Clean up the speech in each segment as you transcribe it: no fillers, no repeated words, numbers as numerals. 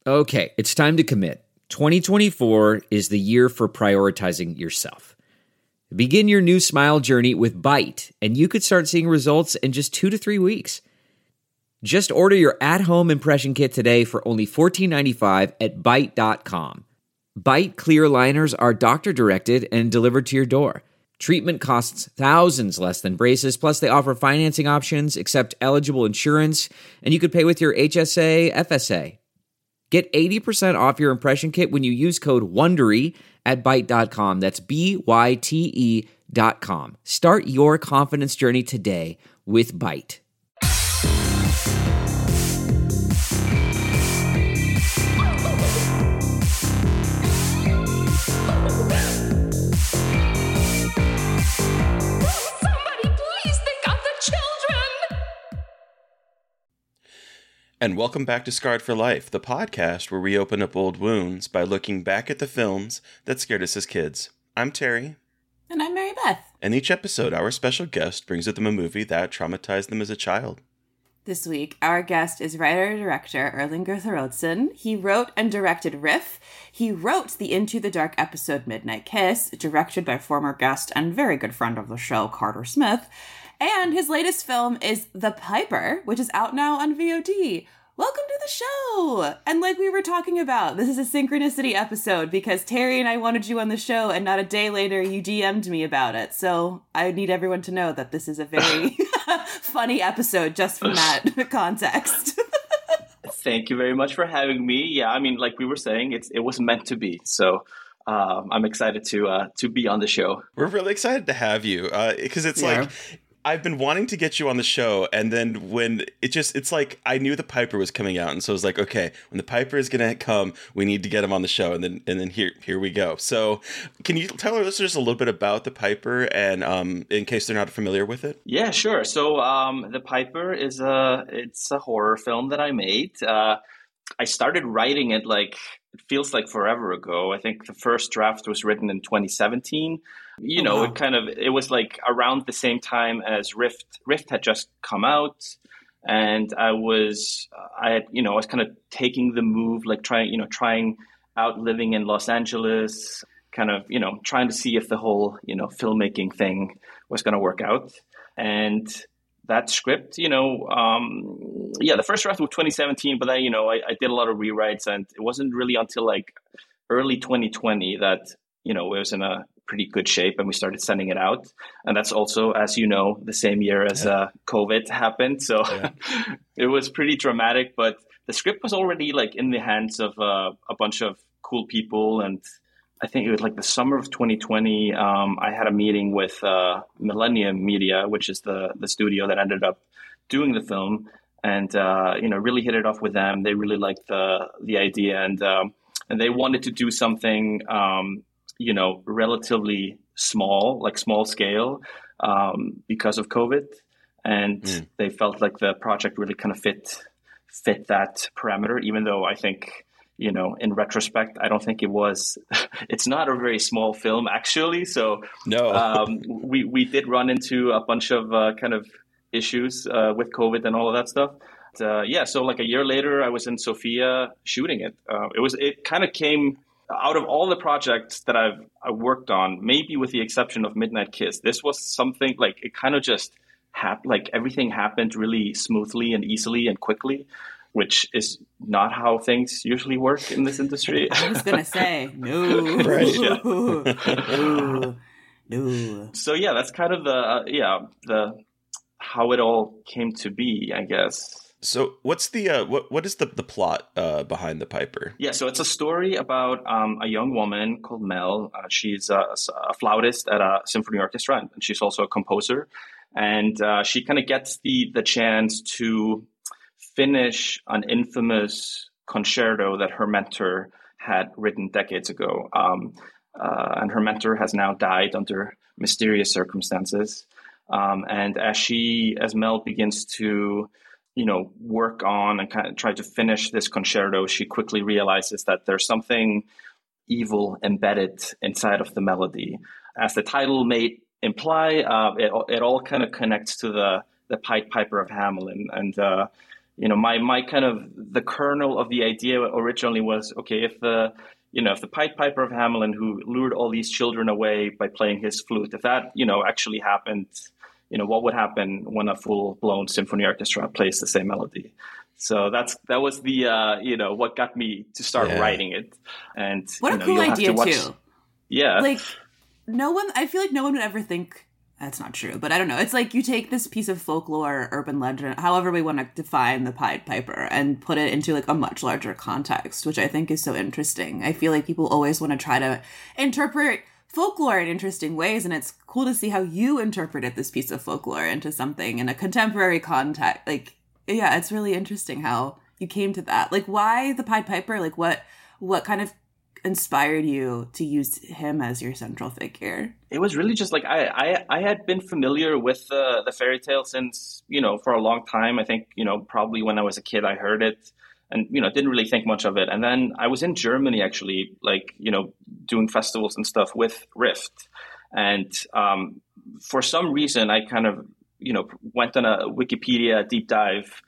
Okay, it's time to commit. 2024 is the year for prioritizing yourself. Begin your new smile journey with Byte, and you could start seeing results in just 2 to 3 weeks. Just order your at-home impression kit today for only $14.95 at Byte.com. Byte clear liners are doctor-directed and delivered to your door. Treatment costs thousands less than braces, plus they offer financing options, accept eligible insurance, and you could pay with your HSA, FSA. Get 80% off your impression kit when you use code WONDERY at Byte.com. That's BYTE.com. Start your confidence journey today with Byte. And welcome back to Scarred for Life, the podcast where we open up old wounds by looking back at the films that scared us as kids. I'm Terry. And I'm Mary Beth. And each episode, our special guest brings with them a movie that traumatized them as a child. This week, our guest is writer-director Erlinger Thoroddsen. He wrote and directed Riff. He wrote the Into the Dark episode Midnight Kiss, directed by former guest and very good friend of the show, Carter Smith. And his latest film is The Piper, which is out now on VOD. Welcome to the show! And like we were talking about, this is a synchronicity episode because Terry and I wanted you on the show and not a day later you DM'd me about it. So I need everyone to know that this is a very funny episode just from that context. Thank you very much for having me. Yeah, I mean, like we were saying, it was meant to be. So I'm excited to be on the show. We're really excited to have you because it's like... I've been wanting to get you on the show, and then when it's like I knew The Piper was coming out, and so I was like, okay, when The Piper is going to come, we need to get him on the show, and then here we go. So, can you tell our listeners a little bit about The Piper, and in case they're not familiar with it? Yeah, sure. So, The Piper is it's a horror film that I made. I started writing it it feels like forever ago. I think the first draft was written in 2017. It was like around the same time as Rift. Rift had just come out, and I was kind of taking the move, like trying out living in Los Angeles, kind of, trying to see if the whole, filmmaking thing was going to work out. And that script, the first draft was 2017, but then, I did a lot of rewrites, and it wasn't really until like early 2020 that, it was in a pretty good shape and we started sending it out. And that's also, as you know, the same year as COVID happened. So it was pretty dramatic, but the script was already like in the hands of a bunch of cool people. And I think it was like the summer of 2020. I had a meeting with Millennium Media, which is the studio that ended up doing the film, and really hit it off with them. They really liked the idea, and they wanted to do something relatively small, like small scale, because of COVID, and they felt like the project really kind of fit that parameter. Even though I think, in retrospect, I don't think it was. It's not a very small film, actually. So no, we did run into a bunch of kind of issues with COVID and all of that stuff. So like a year later, I was in Sofia shooting it. It kind of came out of all the projects that I worked on, maybe with the exception of Midnight Kiss. This was something like it kind of just happened. Like everything happened really smoothly and easily and quickly, which is not how things usually work in this industry. I was going to say, no. Right. No. So yeah, that's kind of the how it all came to be, I guess. So what's the what is the plot behind The Piper? Yeah, so it's a story about a young woman called Mel. She's a flautist at a symphony orchestra, and she's also a composer. And she kind of gets the chance to finish an infamous concerto that her mentor had written decades ago. And her mentor has now died under mysterious circumstances. And as Mel begins to work on and kind of try to finish this concerto, she quickly realizes that there's something evil embedded inside of the melody. As the title may imply, it all kind of connects to the Pied Piper of Hamelin. And my kind of the kernel of the idea originally was, okay, if the Pied Piper of Hamelin, who lured all these children away by playing his flute, if that, actually happened, what would happen when a full-blown symphony orchestra plays the same melody? So that was the, what got me to start writing it. And what a cool idea too. Yeah. Like I feel like no one would ever think that's not true, but I don't know. It's like you take this piece of folklore, urban legend, however we want to define the Pied Piper, and put it into like a much larger context, which I think is so interesting. I feel like people always want to try to interpret folklore in interesting ways, and it's cool to see how you interpreted this piece of folklore into something in a contemporary context. Like, yeah, it's really interesting how you came to that. Like, why the Pied Piper? Like, what kind of inspired you to use him as your central figure? It was really just like I had been familiar with the fairy tale since, for a long time. I think, probably when I was a kid, I heard it and, didn't really think much of it. And then I was in Germany, actually, like, doing festivals and stuff with Rift. And for some reason, I kind of, went on a Wikipedia deep dive,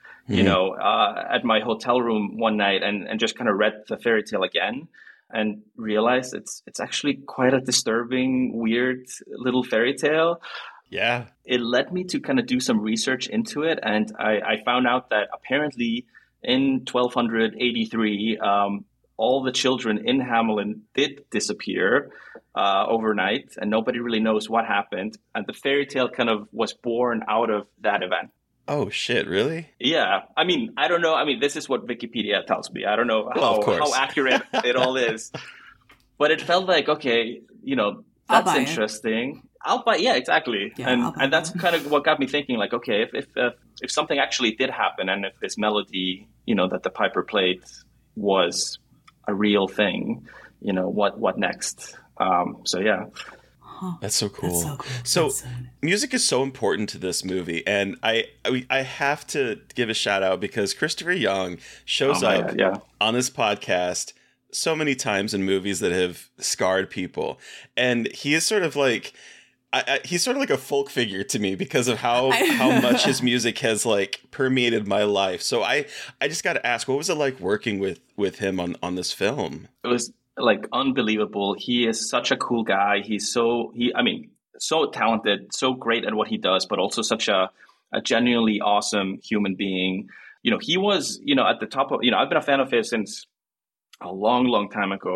at my hotel room one night and just kind of read the fairy tale again. And realized it's actually quite a disturbing, weird little fairy tale. Yeah. It led me to kind of do some research into it. And I found out that apparently in 1283, all the children in Hamelin did disappear overnight, and nobody really knows what happened. And the fairy tale kind of was born out of that event. Oh, shit, really? Yeah. I mean, I don't know. I mean, this is what Wikipedia tells me. I don't know how accurate it all is. But it felt like, okay, that's interesting. Yeah, exactly. Yeah, and that's kind of what got me thinking, like, okay, if something actually did happen, and if this melody, that the Piper played was a real thing, what next? So, yeah. That's so cool. So music is so important to this movie, and I have to give a shout out because Christopher Young shows up on this podcast so many times in movies that have scarred people, and he is sort of like he's sort of like a folk figure to me because of how much his music has like permeated my life. So I just got to ask, what was it like working with him on this film? It was like unbelievable. He is such a cool guy. so talented, so great at what he does, but also such a genuinely awesome human being. He was, at the top of, I've been a fan of his since a long, long time ago.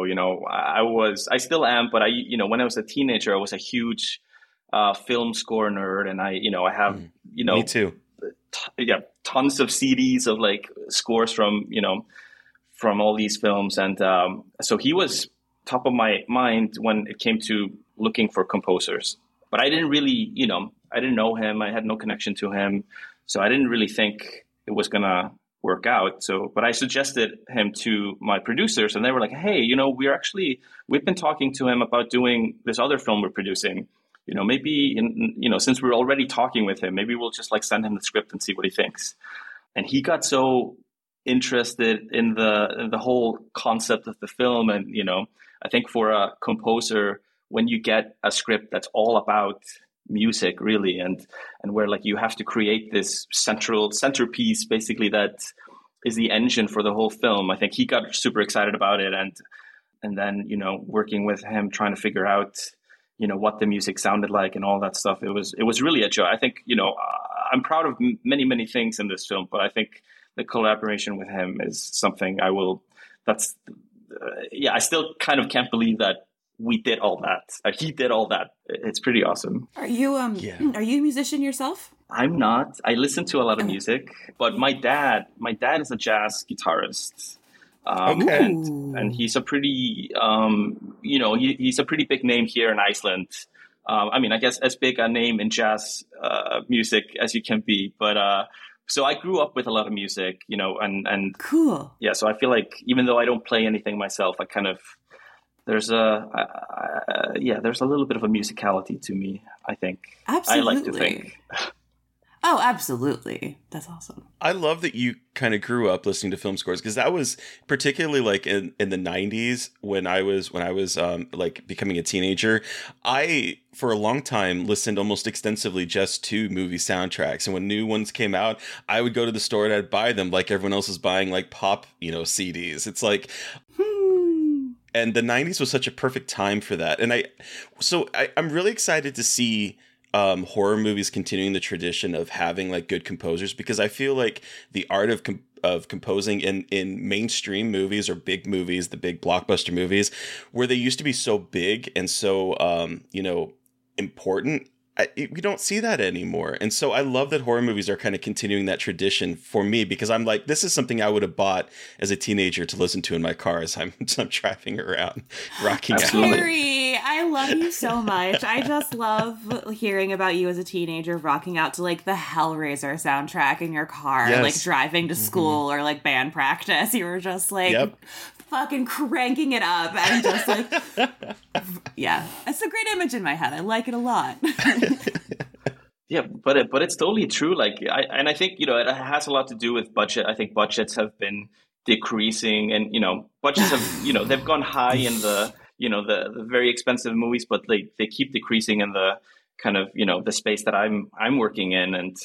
I still am, but when I was a teenager, I was a huge film score nerd, and I have, me too. Tons of CDs of like scores from all these films. And so he was top of my mind when it came to looking for composers. But I didn't really, I didn't know him. I had no connection to him. So I didn't really think it was going to work out. But I suggested him to my producers, and they were like, hey, we've been talking to him about doing this other film we're producing. Maybe, since we're already talking with him, maybe we'll just like send him the script and see what he thinks. And he got so interested in the whole concept of the film. And, I think for a composer, when you get a script that's all about music really, and where like you have to create this centerpiece, basically, that is the engine for the whole film, I think he got super excited about it. And then, working with him, trying to figure out, what the music sounded like and all that stuff. It was really a joy. I think, I'm proud of many, many things in this film, but I think the collaboration with him is something I still kind of can't believe that we did all that. He did all that. It's pretty awesome. Are you are you a musician yourself? I'm not. I listen to a lot of music, but my dad is a jazz guitarist. And he's a pretty, he's a pretty big name here in Iceland. I guess as big a name in jazz music as you can be. But so I grew up with a lot of music, and cool. Yeah, so I feel like even though I don't play anything myself, I kind of there's a little bit of a musicality to me, I think. Absolutely. I like to think. Oh, absolutely. That's awesome. I love that you kind of grew up listening to film scores, because that was particularly like in the 90s when I was like becoming a teenager. I, for a long time, listened almost extensively just to movie soundtracks. And when new ones came out, I would go to the store and I'd buy them like everyone else was buying like pop, CDs. It's like, and the 90s was such a perfect time for that. And I'm really excited to see horror movies continuing the tradition of having like good composers, because I feel like the art of composing in mainstream movies or big movies, the big blockbuster movies, where they used to be so big and so important, we don't see that anymore. And so I love that horror movies are kind of continuing that tradition for me, because I'm like, this is something I would have bought as a teenager to listen to in my car as I'm driving around, rocking out. Carrie, I love you so much. I just love hearing about you as a teenager rocking out to like the Hellraiser soundtrack in your car, yes. like driving to school or like band practice. You were just like fucking cranking it up and just like, yeah, it's a great image in my head. I like it a lot. Yeah, but it's totally true. Like, I think, it has a lot to do with budget. I think budgets have been decreasing, and budgets have they've gone high in the the very expensive movies, but they keep decreasing in the kind of the space that I'm working in, and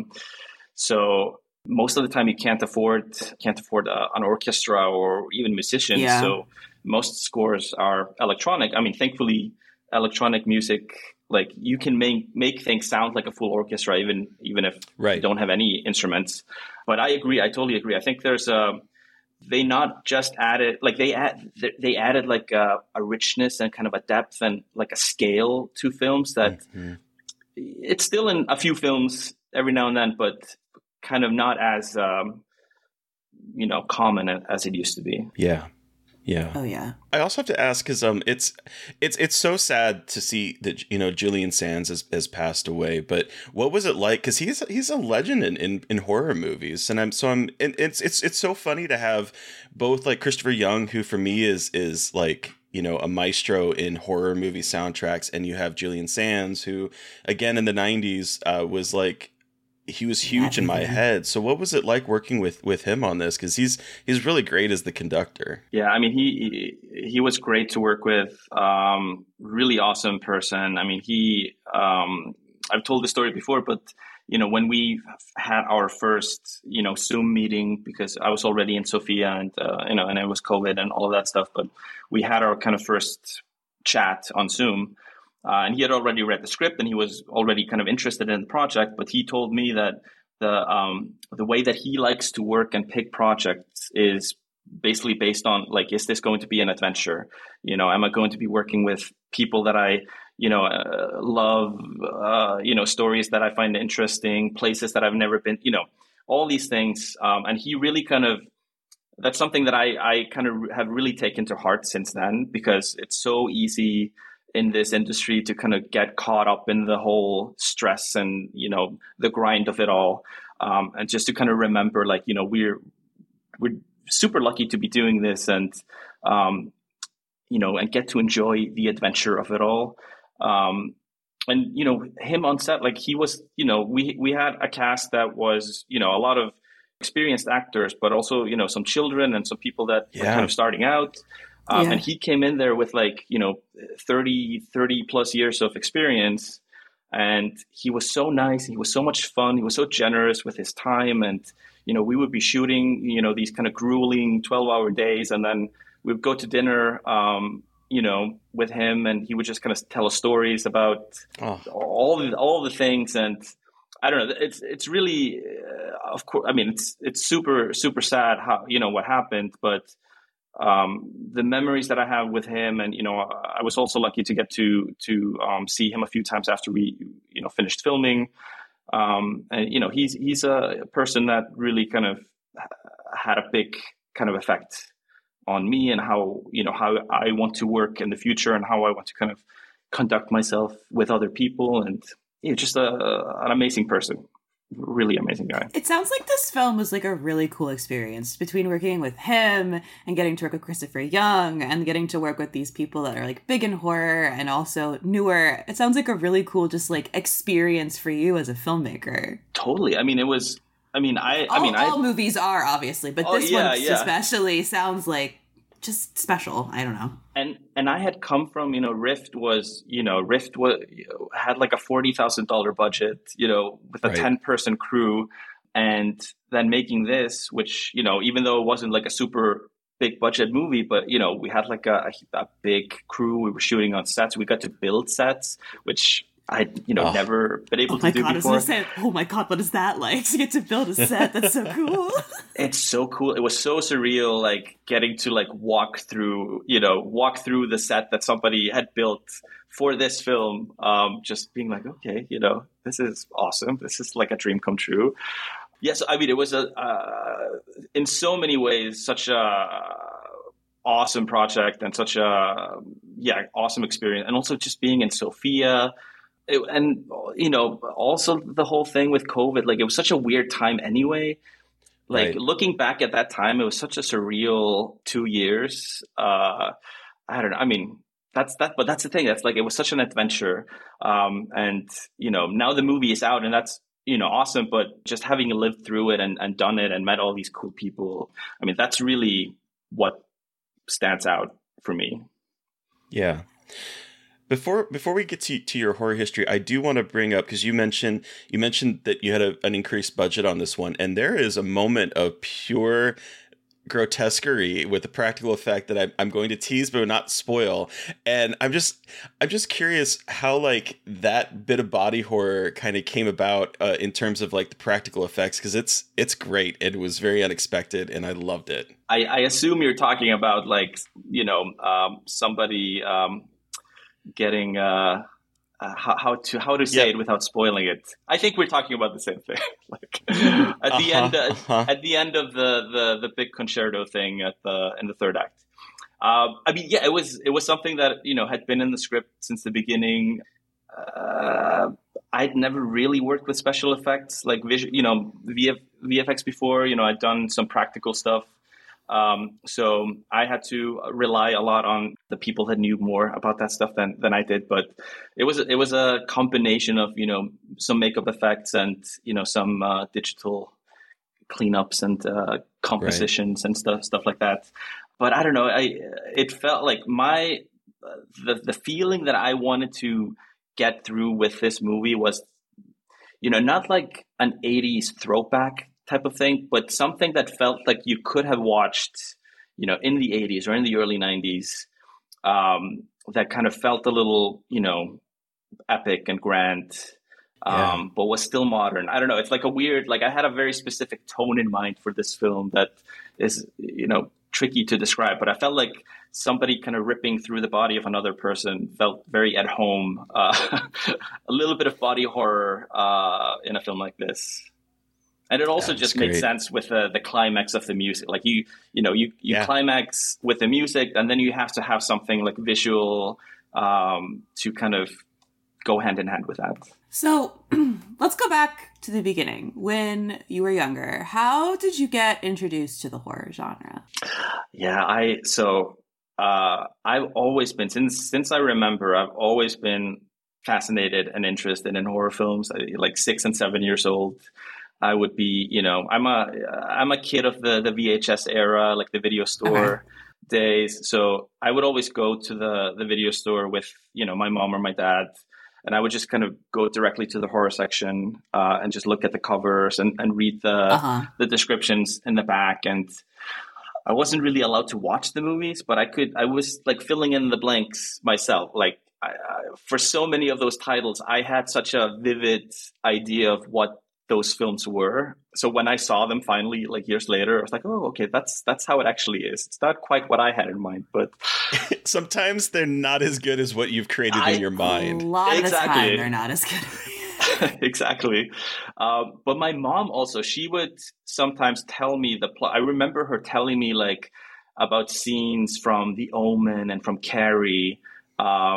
so most of the time you can't afford an orchestra or even musicians. Yeah. So most scores are electronic. I mean, thankfully, electronic music, like you can make things sound like a full orchestra, even if you don't have any instruments. But I totally agree. I think there's they not just added, like they added like a richness and kind of a depth and like a scale to films that it's still in a few films every now and then, but kind of not as common as it used to be. Yeah. Oh yeah. I also have to ask, because it's so sad to see that Julian Sands has passed away. But what was it like? Because he's a legend in horror movies, and it's so funny to have both like Christopher Young, who for me is like a maestro in horror movie soundtracks, and you have Julian Sands, who again in the 90s was like, he was huge in my head. So what was it like working with him on this? Because he's really great as the conductor. Yeah, I mean, he was great to work with. Really awesome person. I mean, I've told the story before, but when we had our first Zoom meeting, because I was already in Sofia and and it was COVID and all of that stuff, but we had our kind of first chat on Zoom. And he had already read the script and he was already kind of interested in the project, but he told me that the way that he likes to work and pick projects is basically based on like, is this going to be an adventure? Am I going to be working with people that I, love, stories that I find interesting, places that I've never been, all these things. And he really that's something that I kind of have really taken to heart since then, because it's so easy in this industry to kind of get caught up in the whole stress and, the grind of it all. And just to kind of remember, like, we're super lucky to be doing this and, and get to enjoy the adventure of it all. And, him on set, like he was, we had a cast that was, a lot of experienced actors, but also, some children and some people that were kind of starting out. And he came in there with like, 30 plus years of experience. And he was so nice. He was so much fun. He was so generous with his time. And, we would be shooting, these kind of grueling 12-hour days. And then we'd go to dinner, with him. And he would just kind of tell us stories about all the things. And I don't know, it's really, of course, I mean, it's super, super sad how, what happened, but the memories that I have with him, and I was also lucky to get to see him a few times after we finished filming, and he's a person that really kind of had a big kind of effect on me and how I want to work in the future and how I want to kind of conduct myself with other people, and just an amazing person. Really amazing guy. It sounds like this film was like a really cool experience between working with him and getting to work with Christopher Young and getting to work with these people that are like big in horror and also newer. It sounds like a really cool just like experience for you as a filmmaker. Totally. I mean, it was. All movies are obviously, but this one especially sounds like just special. I don't know. And I had come from, Rift had like a $40,000 budget, with a 10-person crew, and then making this, which, even though it wasn't like a super big budget movie, but, we had like a big crew. We were shooting on sets. We got to build sets, which I'd, never been able to do before. Oh my God, what is that like? To get to build a set, that's so cool. It's so cool. It was so surreal, like getting to like walk through the set that somebody had built for this film. Just being like, okay, this is awesome. This is like a dream come true. Yes, I mean, it was in so many ways such a awesome project and such a awesome experience, and also just being in Sofia. Also the whole thing with COVID, like it was such a weird time anyway. Like looking back at that time, it was such a surreal 2 years. I don't know. I mean, that's that, but that's the thing. That's like, it was such an adventure. And now the movie is out and that's, awesome. But just having lived through it and done it and met all these cool people, I mean, that's really what stands out for me. Yeah. Before we get to your horror history, I do want to bring up, because you mentioned that you had an increased budget on this one, and there is a moment of pure grotesquerie with the practical effect that I'm going to tease but not spoil. And I'm just curious how like that bit of body horror kind of came about in terms of like the practical effects, because it's great. It was very unexpected and I loved it. I assume you're talking about like somebody getting how to say it without spoiling it. I think we're talking about the same thing. Like at the end of the big concerto thing in the third act. It was something that had been in the script since the beginning. I'd never really worked with special effects like VFX before. I'd done some practical stuff. So I had to rely a lot on the people that knew more about that stuff than I did. But it was a combination of, some makeup effects and, some digital cleanups and compositions and stuff like that. But I don't know, it felt like the feeling that I wanted to get through with this movie was, not like an 80s throwback type of thing, but something that felt like you could have watched, in the 80s or in the early 90s, that kind of felt a little, epic and grand, but was still modern. I don't know. It's like a weird, like I had a very specific tone in mind for this film that is, tricky to describe, but I felt like somebody kind of ripping through the body of another person felt very at home, a little bit of body horror in a film like this. And it also just makes sense with the climax of the music. Like you climax with the music, and then you have to have something like visual to kind of go hand in hand with that. So let's go back to the beginning. When you were younger, how did you get introduced to the horror genre? Yeah, I've always been, since I remember, I've always been fascinated and interested in horror films. Like 6 and 7 years old. I would be, I'm a kid of the VHS era, like the video store days. So I would always go to the video store with, my mom or my dad, and I would just kind of go directly to the horror section and just look at the covers and read the descriptions in the back. And I wasn't really allowed to watch the movies, but I was like filling in the blanks myself. Like for so many of those titles, I had such a vivid idea of what those films were. So when I saw them finally, like years later, I was like, oh, okay, that's how it actually is. It's not quite what I had in mind, but sometimes they're not as good as what you've created in your mind. A lot of the time, they're not as good. Exactly. But my mom also, she would sometimes tell me the plot. I remember her telling me like about scenes from The Omen and from Carrie,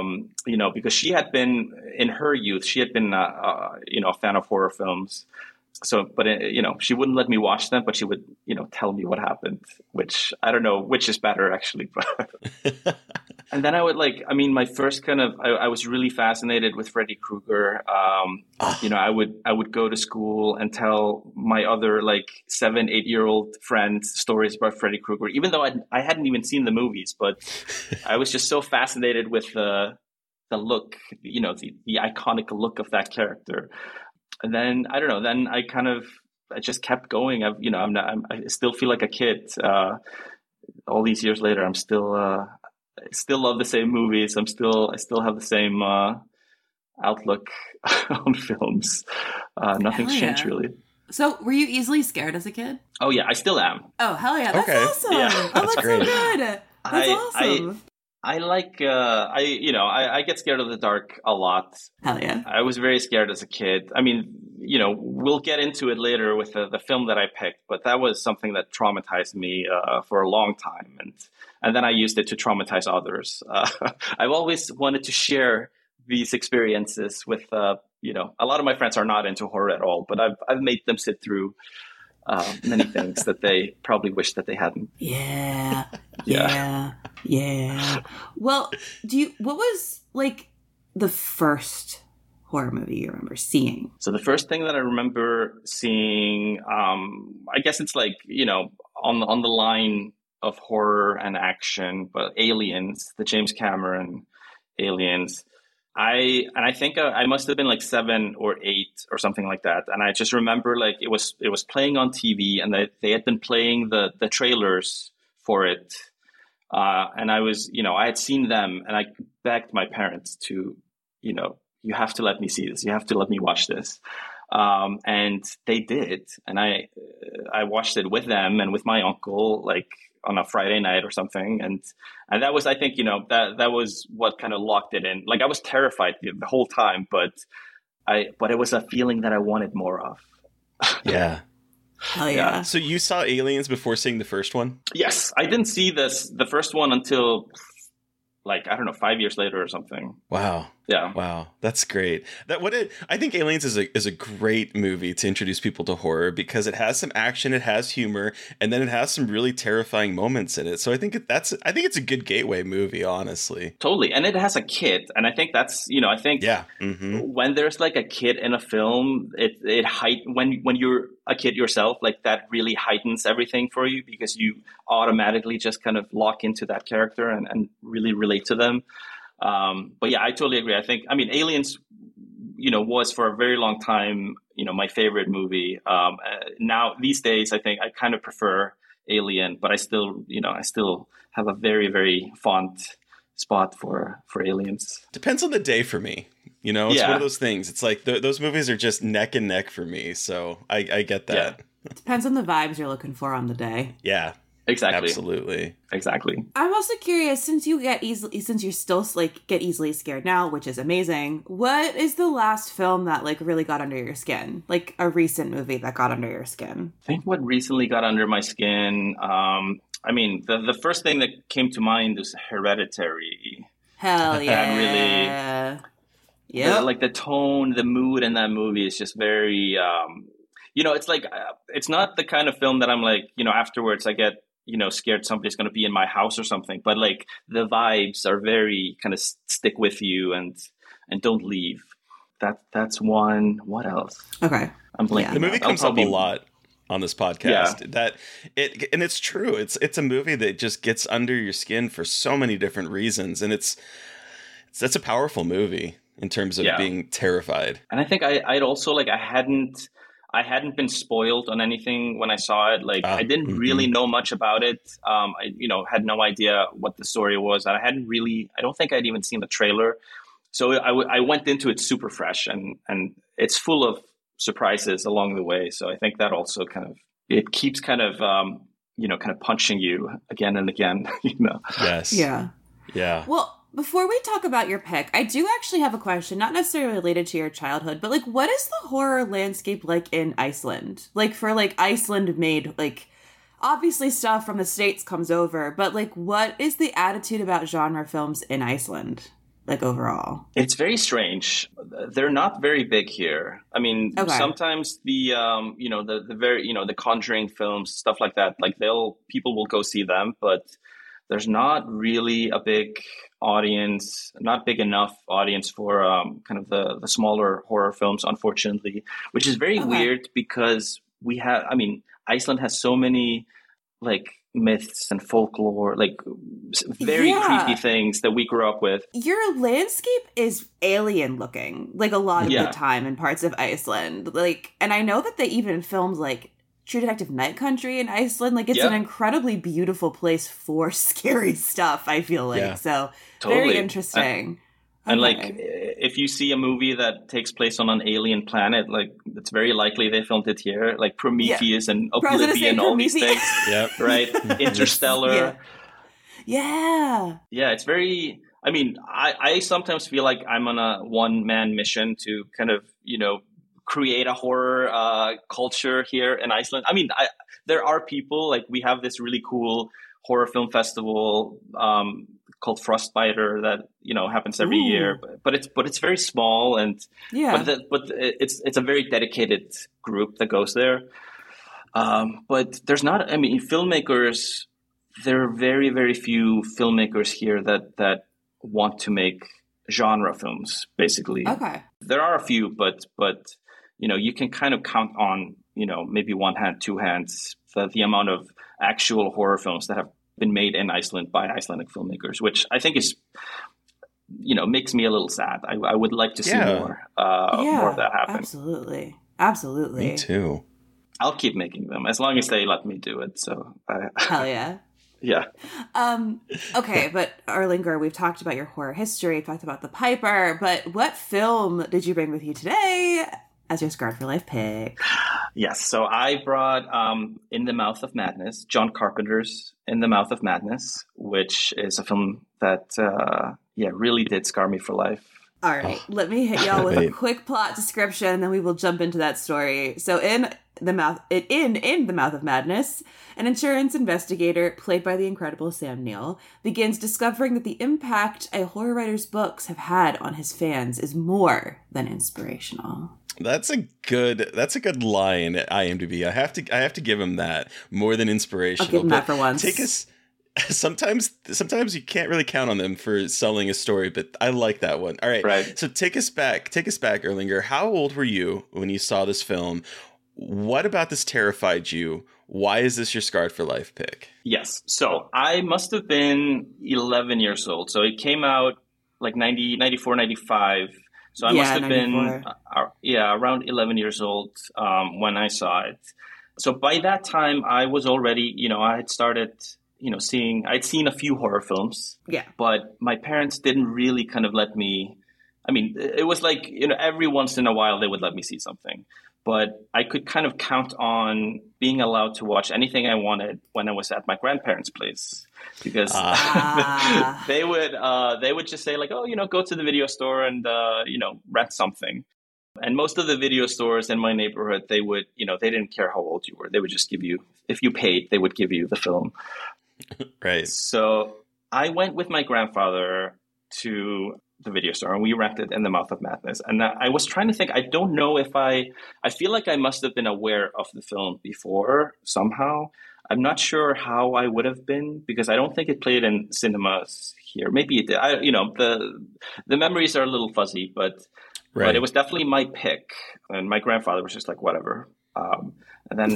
because she had been in her youth, she had been, a fan of horror films. but she wouldn't let me watch them, but she would, tell me what happened, which I don't know which is better actually. But and then I would my first I was really fascinated with Freddy Krueger. I would go to school and tell my other 7, 8-year-old friends stories about Freddy Krueger, even though I hadn't even seen the movies, but I was just so fascinated with the look, the iconic look of that character. And then I don't know. Then I just kept going. I still feel like a kid. All these years later, I'm still I still love the same movies. I still have the same outlook on films. Nothing's changed really. So, were you easily scared as a kid? Oh yeah, I still am. Oh hell yeah, that's awesome! Yeah. Oh, that's great. So good. That's awesome. I get scared of the dark a lot. Hell yeah. I was very scared as a kid. I mean, we'll get into it later with the film that I picked, but that was something that traumatized me for a long time. And then I used it to traumatize others. I've always wanted to share these experiences with, a lot of my friends are not into horror at all, but I've made them sit through many things that they probably wish that they hadn't. Yeah. Well, what was the first horror movie you remember seeing? So the first thing that I remember seeing, I guess it's on the line of horror and action, but Aliens, the James Cameron Aliens. I think I must have been 7 or 8 or something like that. And I just remember it was playing on TV, and they had been playing the trailers for it. And I was, I had seen them, and I begged my parents to, you have to let me see this. You have to let me watch this. And they did. And I watched it with them and with my uncle, on a Friday night or something. And that was, I think, that was what kind of locked it in. I was terrified the whole time, but it was a feeling that I wanted more of. Yeah. Hell yeah. So you saw Aliens before seeing the first one? Yes. I didn't see the first one until 5 years later or something. Wow. Yeah. Wow. That's great. I think Aliens is a great movie to introduce people to horror because it has some action, it has humor, and then it has some really terrifying moments in it. So I think it's a good gateway movie, honestly. Totally. And it has a kid. And I think that's, I think when there's a kid in a film, when you're a kid yourself, that really heightens everything for you because you automatically just kind of lock into that character and really relate to them. But yeah, I totally agree. Aliens, was for a very long time, my favorite movie. Now these days, I think I kind of prefer Alien, but I still have a very, very fond spot for Aliens. Depends on the day for me. It's one of those things. It's those movies are just neck and neck for me. So I get that. Yeah. Depends on the vibes you're looking for on the day. Yeah. Exactly. Absolutely. Exactly. I'm also curious, since you're still get easily scared now, which is amazing. What is the last film that really got under your skin? A recent movie that got under your skin? I think what recently got under my skin, the first thing that came to mind is Hereditary. Hell yeah. That really, yeah. The tone, the mood in that movie is just very, it's it's not the kind of film that I'm afterwards I get, scared somebody's going to be in my house or something. But the vibes are very kind of stick with you and don't leave. That's one. What else? Okay. I'm blanking. Yeah. The movie comes up a lot on this podcast. Yeah. And it's true. It's a movie that just gets under your skin for so many different reasons. And that's a powerful movie in terms of being terrified. And I think I'd also I hadn't been spoiled on anything when I saw it. I didn't really know much about it. I had no idea what the story was. I don't think I'd even seen the trailer. So I went into it super fresh and it's full of surprises along the way. So I think that also it keeps kind of punching you again and again, Yes. Yeah. Yeah. Well, before we talk about your pick, I do actually have a question, not necessarily related to your childhood, but what is the horror landscape like in Iceland? For Iceland made, obviously stuff from the States comes over, but what is the attitude about genre films in Iceland? like overall? It's very strange. They're not very big here. I mean, sometimes the the very the Conjuring films, stuff like that, like people will go see them, but there's not really a big audience, not big enough audience for kind of the smaller horror films, unfortunately, which is very weird because Iceland has so many like myths and folklore, like very creepy things that we grew up with. Your landscape is alien looking, like a lot of the time in parts of Iceland. Like, and I know that they even filmed like True Detective Night Country in Iceland. Like, it's an incredibly beautiful place for scary stuff, I feel like. So very interesting. And like, if you see a movie that takes place on an alien planet, like it's very likely they filmed it here, like Prometheus and Oblivion, all these things, right? Interstellar. Yeah, it's very. I mean, I sometimes feel like I'm on a one-man mission to kind of create a horror culture here in Iceland. I mean, there are people, like we have this really cool horror film festival called Frostbiter that happens every year, but it's very small, and but it's a very dedicated group that goes there. But there's not. I mean, filmmakers. There are very, very few filmmakers here that want to make genre films. Basically, there are a few, but you can kind of count on maybe one hand, two hands the amount of actual horror films that have been made in Iceland by Icelandic filmmakers, which I think is, makes me a little sad. I would like to see more of that happen. Absolutely. Me too. I'll keep making them as long as they let me do it. So hell yeah. Yeah. Okay, but Erlinger, we've talked about your horror history, we've talked about The Piper, but what film did you bring with you today as your Scarred for Life pick? Yes, so I brought In the Mouth of Madness, John Carpenter's In the Mouth of Madness, which is a film that, really did scar me for life. All right, let me hit y'all with a quick plot description, and then we will jump into that story. So in the Mouth of Madness, an insurance investigator, played by the incredible Sam Neill, begins discovering that the impact a horror writer's books have had on his fans is more than inspirational. That's a good line at IMDb. I have to give him that. More than inspirational. I'll give him that for once. Sometimes you can't really count on them for selling a story, but I like that one. All right. So take us back, Erlinger. How old were you when you saw this film? What about this terrified you? Why is this your Scarred for Life pick? Yes. So I must have been 11 years old. So it came out like 94, 95. So I must have 94. Been, around 11 years old when I saw it. So by that time, I was already, I had started, I'd seen a few horror films. Yeah. But my parents didn't really kind of let me, it was like, every once in a while they would let me see something. But I could kind of count on being allowed to watch anything I wanted when I was at my grandparents' place, because they would just say like, oh, go to the video store and rent something. And most of the video stores in my neighborhood, they would they didn't care how old you were. They would just give you, if you paid, they would give you the film. Right. So I went with my grandfather to the video store and we rented In the Mouth of Madness. And I was trying to think, I don't know if I feel like I must have been aware of the film before somehow. I'm not sure how I would have been, because I don't think it played in cinemas here. Maybe it did. The memories are a little fuzzy, but it was definitely my pick. And my grandfather was just like, whatever. And then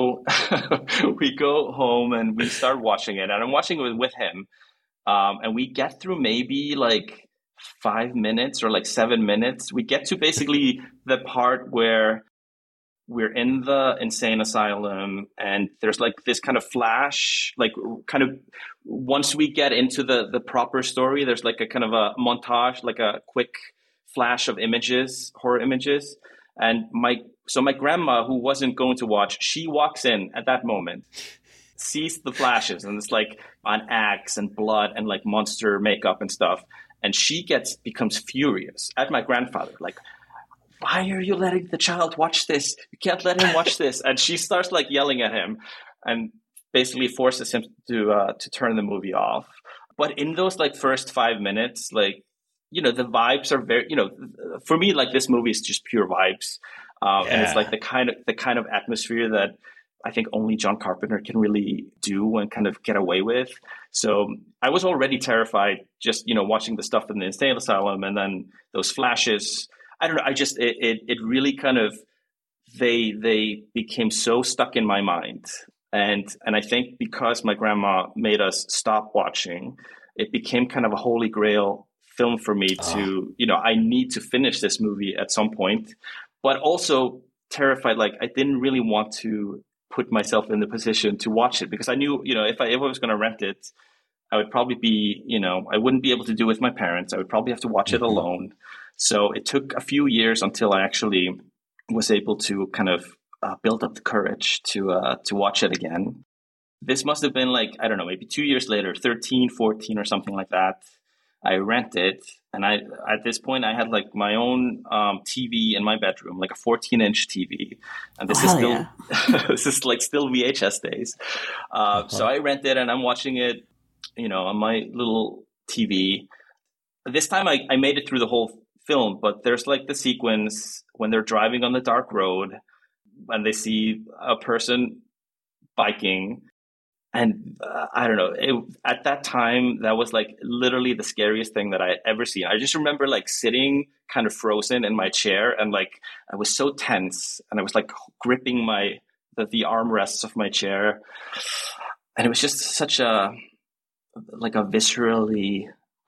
we go home and we start watching it, and I'm watching it with him. And we get through maybe like 5 minutes or like 7 minutes. We get to basically the part where we're in the insane asylum, and there's like this kind of flash, like kind of once we get into the proper story, there's like a kind of a montage, like a quick flash of images, horror images. And my grandma, who wasn't going to watch, she walks in at that moment, sees the flashes, and it's like an axe and blood and like monster makeup and stuff. And she becomes furious at my grandfather, like, why are you letting the child watch this? You can't let him watch this. And she starts like yelling at him and basically forces him to turn the movie off. But in those like first 5 minutes, like the vibes are very, for me, like this movie is just pure vibes. And it's like the kind of atmosphere that I think only John Carpenter can really do and kind of get away with. So I was already terrified just, watching the stuff in the insane asylum, and then those flashes. I don't know. I just, it really kind of, they became so stuck in my mind. And I think because my grandma made us stop watching, it became kind of a holy grail film for me to, I need to finish this movie at some point, but also terrified. Like, I didn't really want to put myself in the position to watch it, because I knew, if I was going to rent it, I would probably be, I wouldn't be able to do it with my parents. I would probably have to watch it alone. So it took a few years until I actually was able to kind of build up the courage to watch it again. This must have been like, I don't know, maybe 2 years later, 13, 14 or something like that. I rented, and at this point I had like my own TV in my bedroom, like a 14-inch TV, and this is still this is like still VHS days. So I rented, and I'm watching it, on my little TV. This time I made it through the whole film, but there's like the sequence when they're driving on the dark road and they see a person biking. And I don't know, at that time, that was like literally the scariest thing that I had ever seen. I just remember like sitting kind of frozen in my chair, and like I was so tense, and I was like gripping the armrests of my chair. And it was just such a viscerally,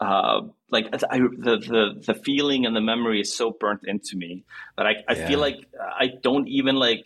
the feeling and the memory is so burnt into me that I feel like I don't even like,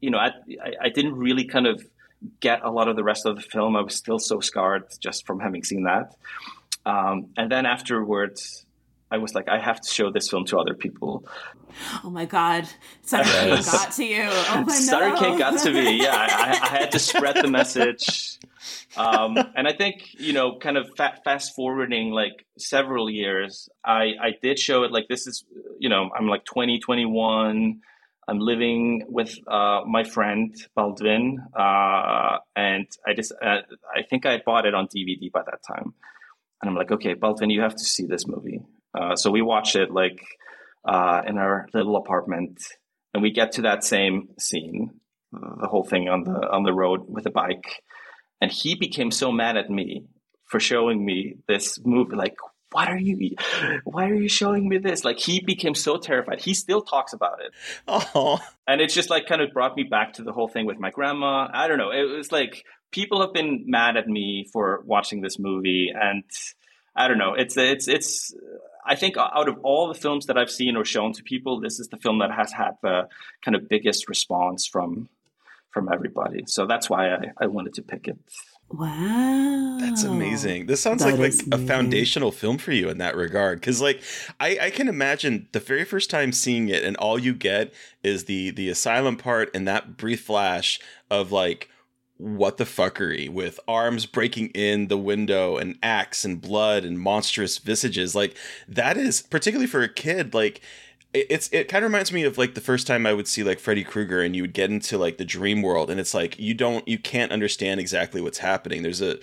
I didn't really kind of get a lot of the rest of the film. I was still so scarred just from having seen that. And then afterwards, I was like, I have to show this film to other people. Oh my God. Sutter Kane got to you. Oh my Sutter Kane got to me. Yeah, I had to spread the message. And I think, kind of fast forwarding like several years, I did show it. Like, this is, I'm like 20, 21. I'm living with my friend Baldwin, and I think I bought it on DVD by that time. And I'm like, okay, Baldwin, you have to see this movie. So we watch it like in our little apartment, and we get to that same scene, the whole thing on the road with the bike. And he became so mad at me for showing me this movie. Like, why are you showing me this? Like, he became so terrified. He still talks about it. Oh, and it's just like kind of brought me back to the whole thing with my grandma. I don't know. It was like people have been mad at me for watching this movie, and I don't know. It's. I think out of all the films that I've seen or shown to people, this is the film that has had the kind of biggest response from everybody. So that's why I wanted to pick it. Wow. That's amazing. This sounds like a foundational film for you in that regard. Because like I can imagine the very first time seeing it, and all you get is the asylum part and that brief flash of like, what the fuckery, with arms breaking in the window and axe and blood and monstrous visages. Like, that is, particularly for a kid, like, it kind of reminds me of like the first time I would see like Freddy Krueger, and you would get into like the dream world, and it's like you can't understand exactly what's happening.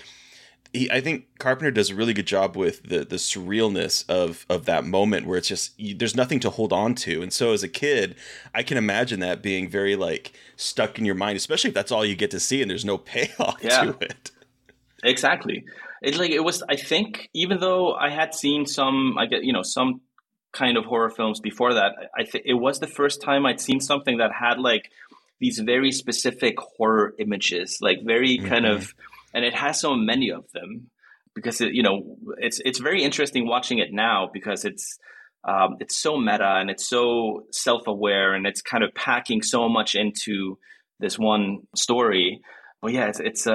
I think Carpenter does a really good job with the surrealness of that moment, where it's just there's nothing to hold on to. And so as a kid, I can imagine that being very like stuck in your mind, especially if that's all you get to see and there's no payoff to it. Exactly. It was, I think, even though I had seen some kind of horror films before that, it was the first time I'd seen something that had like these very specific horror images, like very kind of, and it has so many of them, because it's very interesting watching it now, because it's so meta and it's so self-aware, and it's kind of packing so much into this one story. But yeah,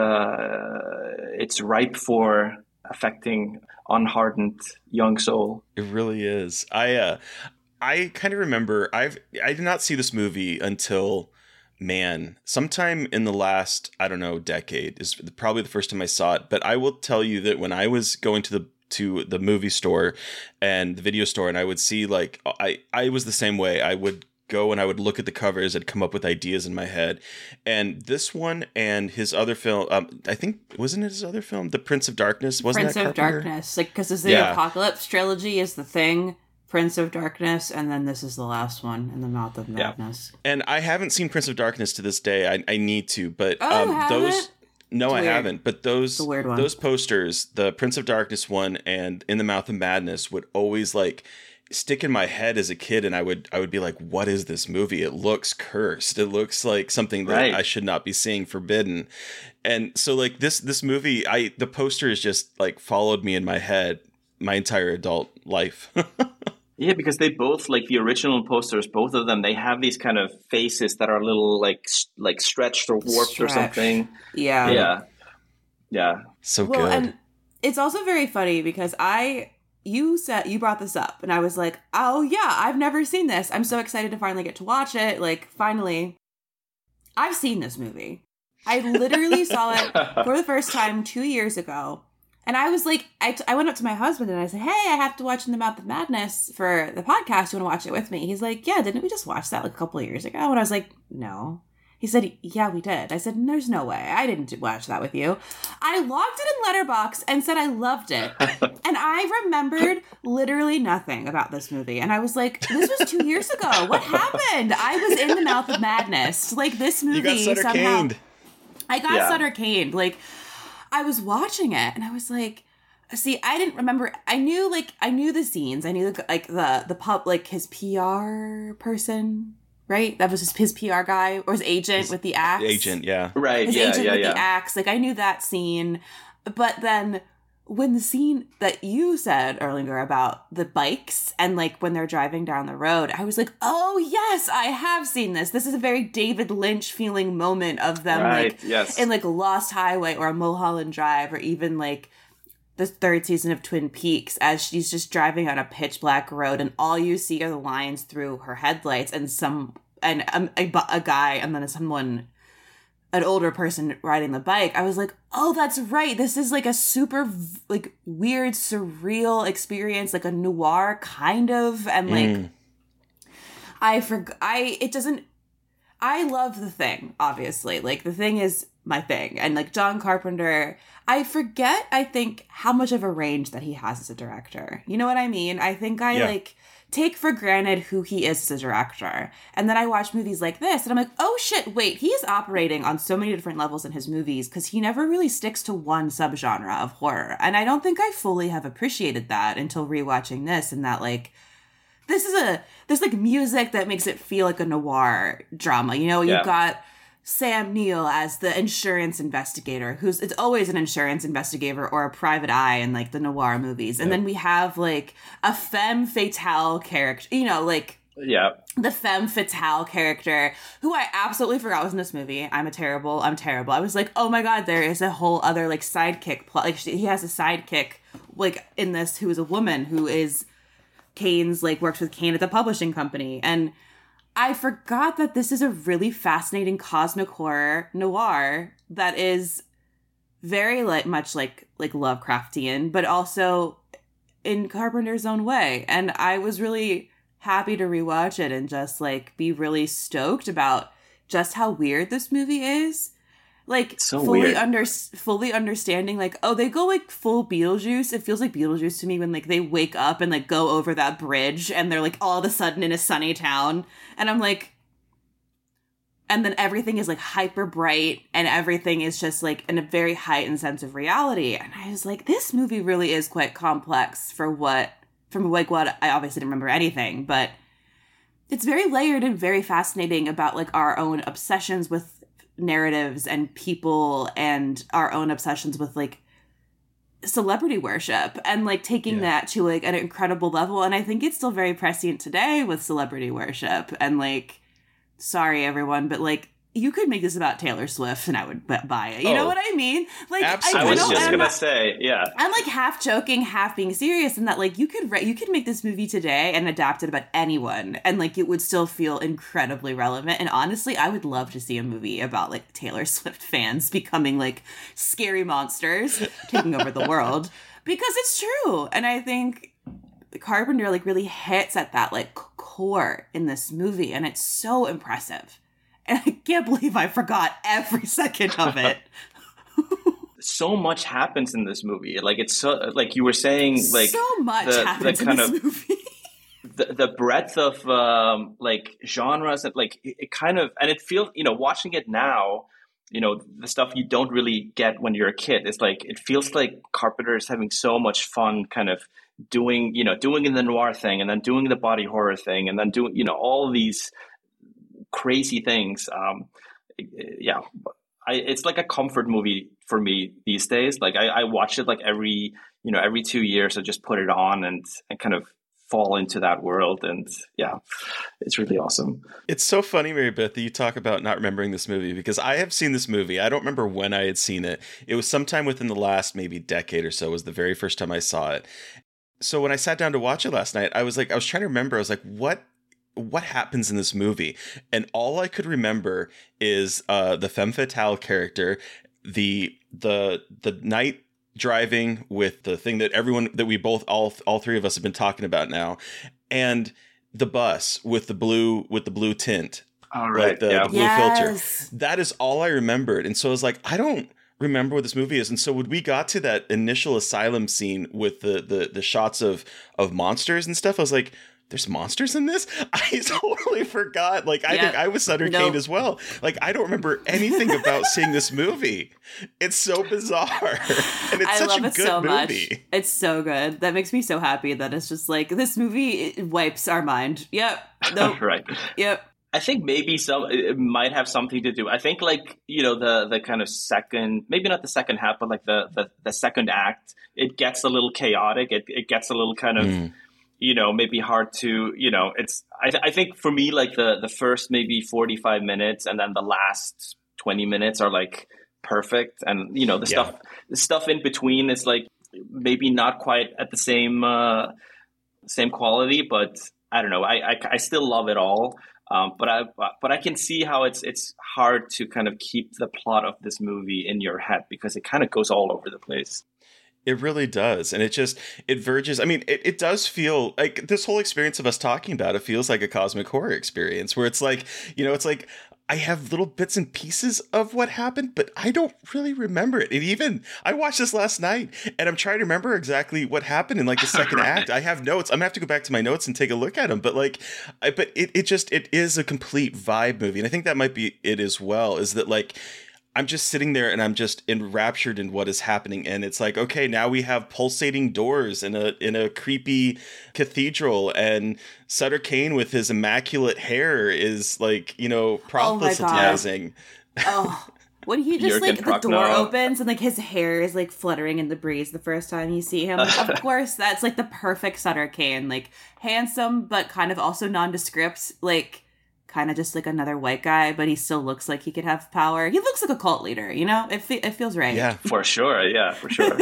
it's ripe for affecting unhardened young soul. It really is. I kind of remember I did not see this movie until sometime in the last, I don't know, decade is probably the first time I saw it. But I will tell you that when I was going to the movie store and the video store, and I would see like I was the same way. I would go and I would look at the covers and come up with ideas in my head. And this one and his other film, I think, wasn't it his other film, The Prince of Darkness? Wasn't Prince that of Carpenter? Darkness, like because the Apocalypse trilogy is The Thing, Prince of Darkness, and then this is the last one, In the Mouth of Madness. And I haven't seen Prince of Darkness to this day. I need to, but those. No, I haven't. But those posters, the Prince of Darkness one and In the Mouth of Madness, would always like stick in my head as a kid, and I would be like, "What is this movie? It looks cursed. It looks like something that I should not be seeing, forbidden." And so, like this movie, the poster is just like followed me in my head my entire adult life. Yeah, because they both, like the original posters, both of them, they have these kind of faces that are a little like stretched or warped or something. Yeah. So well, good. And it's also very funny because you brought this up and I was like, oh yeah, I've never seen this. I'm so excited to finally get to watch it. Like, finally, I've seen this movie. I literally saw it for the first time 2 years ago. And I was like, I went up to my husband and I said, hey, I have to watch In the Mouth of Madness for the podcast. You want to watch it with me? He's like, yeah, didn't we just watch that like a couple of years ago? And I was like, no. He said, yeah, we did. I said, there's no way. I didn't watch that with you. I logged it in Letterboxd and said I loved it. And I remembered literally nothing about this movie. And I was like, this was 2 years ago. What happened? I was In the Mouth of Madness. Like, this movie you got Sutter somehow... Caned. I got Sutter Caned. Like, I was watching it and I was like, see, I didn't remember. I knew the scenes. I knew the pub, like his PR person, right? That was his PR guy or his agent with the axe. Agent, yeah. Right. His agent with the axe. Like, I knew that scene. But then when the scene that you said, Erlinger, about the bikes and like when they're driving down the road, I was like, oh yes, I have seen this. This is a very David Lynch feeling moment of them in like Lost Highway or a Mulholland Drive or even like the third season of Twin Peaks as she's just driving on a pitch black road and all you see are the lines through her headlights and a guy and then an older person riding the bike. I was like, oh, that's right. This is like a super like weird, surreal experience, like a noir kind of. And like, I love The Thing, obviously. Like, The Thing is my thing. And like John Carpenter, I think how much of a range that he has as a director. You know what I mean? I think I take for granted who he is as a director. And then I watch movies like this and I'm like, oh shit, wait, he is operating on so many different levels in his movies because he never really sticks to one subgenre of horror. And I don't think I fully have appreciated that until rewatching this and that like, there's like music that makes it feel like a noir drama. You know, you've got Sam Neill as the insurance investigator, it's always an insurance investigator or a private eye in like the noir movies. And then we have like a femme fatale character, you know, like the femme fatale character who I absolutely forgot was in this movie. I'm terrible. I was like, oh my God, there is a whole other like sidekick plot. Like he has a sidekick like in this who is a woman who is Kane's like works with Kane at the publishing company. And I forgot that this is a really fascinating cosmic horror noir that is very much like Lovecraftian, but also in Carpenter's own way. And I was really happy to rewatch it and just like be really stoked about just how weird this movie is. Like so fully understanding like, oh, they go like full Beetlejuice. It feels like Beetlejuice to me when like they wake up and like go over that bridge and they're like all of a sudden in a sunny town. And I'm like, and then everything is like hyper bright and everything is just like in a very heightened sense of reality. And I was like, this movie really is quite complex from what I obviously didn't remember anything, but it's very layered and very fascinating about like our own obsessions with narratives and people and our own obsessions with like celebrity worship and like taking that to like an incredible level. And I think it's still very prescient today with celebrity worship and like, sorry everyone, but like you could make this about Taylor Swift and I would buy it. You know what I mean? Like, absolutely. I was just gonna say, I'm like half joking, half being serious, in that like you could make this movie today and adapt it about anyone, and like it would still feel incredibly relevant. And honestly, I would love to see a movie about like Taylor Swift fans becoming like scary monsters taking over the world because it's true. And I think Carpenter like really hits at that like pour in this movie, and it's so impressive. And I can't believe I forgot every second of it. So much happens in this movie. Like, it's so, like you were saying, like so much happens in this movie. The breadth of like genres and like it kind of, and it feels, you know, watching it now, you know, the stuff you don't really get when you're a kid. It's like, it feels like Carpenter is having so much fun kind of doing the noir thing, and then doing the body horror thing, and then doing, you know, all these crazy things. It's like a comfort movie for me these days. Like I watch it like every 2 years. I just put it on and kind of fall into that world, and yeah, it's really awesome. It's so funny, Mary Beth, that you talk about not remembering this movie, because I have seen this movie. I don't remember when I had seen it. It was sometime within the last maybe decade or so was the very first time I saw it. So when I sat down to watch it last night, I was trying to remember. I was like, what happens in this movie? And all I could remember is the femme fatale character, the night driving with the thing that we both all three of us have been talking about now, and the bus with the blue tint, all right, the blue filter. That is all I remembered. And so I was like, I don't remember what this movie is. And so when we got to that initial asylum scene with the shots of monsters and stuff, I was like, there's monsters in this? I totally forgot. Like, I think I was Sutter Kane as well. Like, I don't remember anything about seeing this movie. It's so bizarre. And it's such a good movie. Much. It's so good. That makes me so happy that it's just like, this movie, it wipes our mind. Yep. Nope. Right. Yep. I think maybe it might have something to do. I think, like, you know, the kind of second, maybe not the second half, but like the second act, it gets a little chaotic. It gets a little kind of, you know, maybe hard to, you know, it's, I think for me, like the first maybe 45 minutes and then the last 20 minutes are like perfect. And, you know, the stuff in between is like maybe not quite at the same quality, but I don't know. I still love it all. But I can see how it's hard to kind of keep the plot of this movie in your head, because it kind of goes all over the place. It really does. And it verges. I mean, it does feel like this whole experience of us talking about it feels like a cosmic horror experience, where it's like, you know, it's like I have little bits and pieces of what happened, but I don't really remember it. And even I watched this last night and I'm trying to remember exactly what happened in like the second act. I have notes. I'm gonna have to go back to my notes and take a look at them. But like, it is a complete vibe movie. And I think that might be it as well, is that like, I'm just sitting there and I'm just enraptured in what is happening. And it's like, okay, now we have pulsating doors in a creepy cathedral, and Sutter Kane with his immaculate hair is like, you know, proselytizing. When he just like the door opens and like his hair is like fluttering in the breeze the first time you see him. Of course, that's like the perfect Sutter Kane, like handsome, but kind of also nondescript, like kind of just like another white guy, but he still looks like he could have power. He looks like a cult leader, you know? It feels right. Yeah, for sure. Yeah, for sure.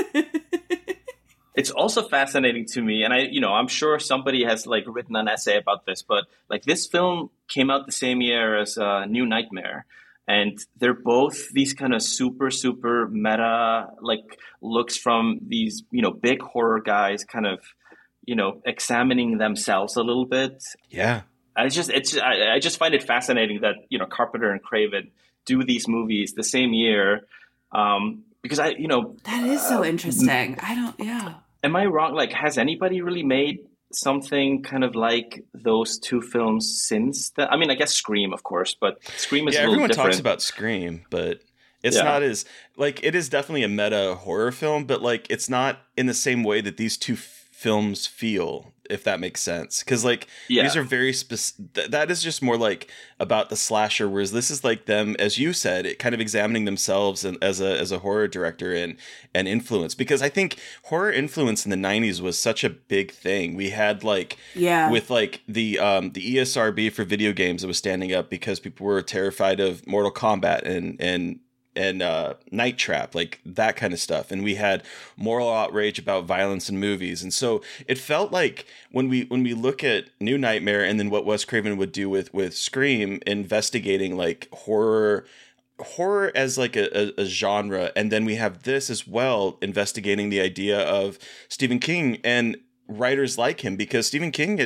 It's also fascinating to me, and I'm sure somebody has like written an essay about this, but like this film came out the same year as New Nightmare, and they're both these kind of super, super meta like looks from these, you know, big horror guys kind of, you know, examining themselves a little bit. Yeah. I just find it fascinating that, you know, Carpenter and Craven do these movies the same year, because that is so interesting. Am I wrong? Like, has anybody really made something kind of like those two films since that? I mean, I guess Scream, of course, but Scream is a little different. Everyone talks about Scream, but it's not as like, it is definitely a meta horror film, but like it's not in the same way that these two films feel, if that makes sense, because like these are very specific. That is just more like about the slasher, whereas this is like them, as you said, it kind of examining themselves and as a horror director and influence, because I think horror influence in the 90s was such a big thing. We had like with like the ESRB for video games that was standing up because people were terrified of Mortal Kombat and Night Trap, like that kind of stuff. And we had moral outrage about violence in movies. And so it felt like when we look at New Nightmare and then what Wes Craven would do with Scream, investigating like horror as like a genre, and then we have this as well investigating the idea of Stephen King and writers like him, because Stephen King,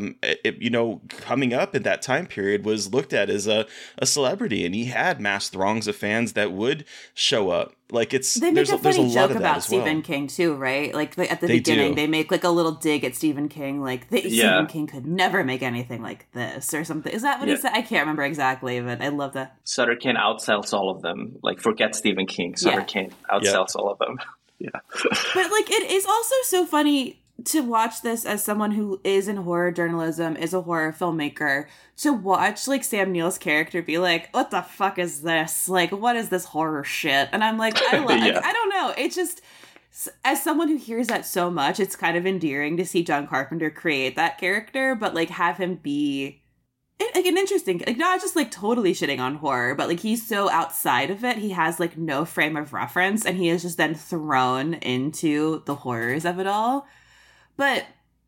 coming up in that time period, was looked at as a celebrity, and he had mass throngs of fans that would show up. Like they make a funny joke about Stephen King too, right? Like at the beginning, they make like a little dig at Stephen King, like Stephen King could never make anything like this or something. Is that what he said? I can't remember exactly, but I love that. Sutter Kane outsells all of them. Like, forget Stephen King. Sutter Kane outsells all of them. Yeah. But like, it is also so funny to watch this as someone who is in horror journalism, is a horror filmmaker, to watch like Sam Neill's character be like, what the fuck is this? Like, what is this horror shit? And I'm like, I don't know. It's just, as someone who hears that so much, it's kind of endearing to see John Carpenter create that character, but like have him be like an interesting, like not just like totally shitting on horror, but like he's so outside of it. He has like no frame of reference, and he is just then thrown into the horrors of it all. But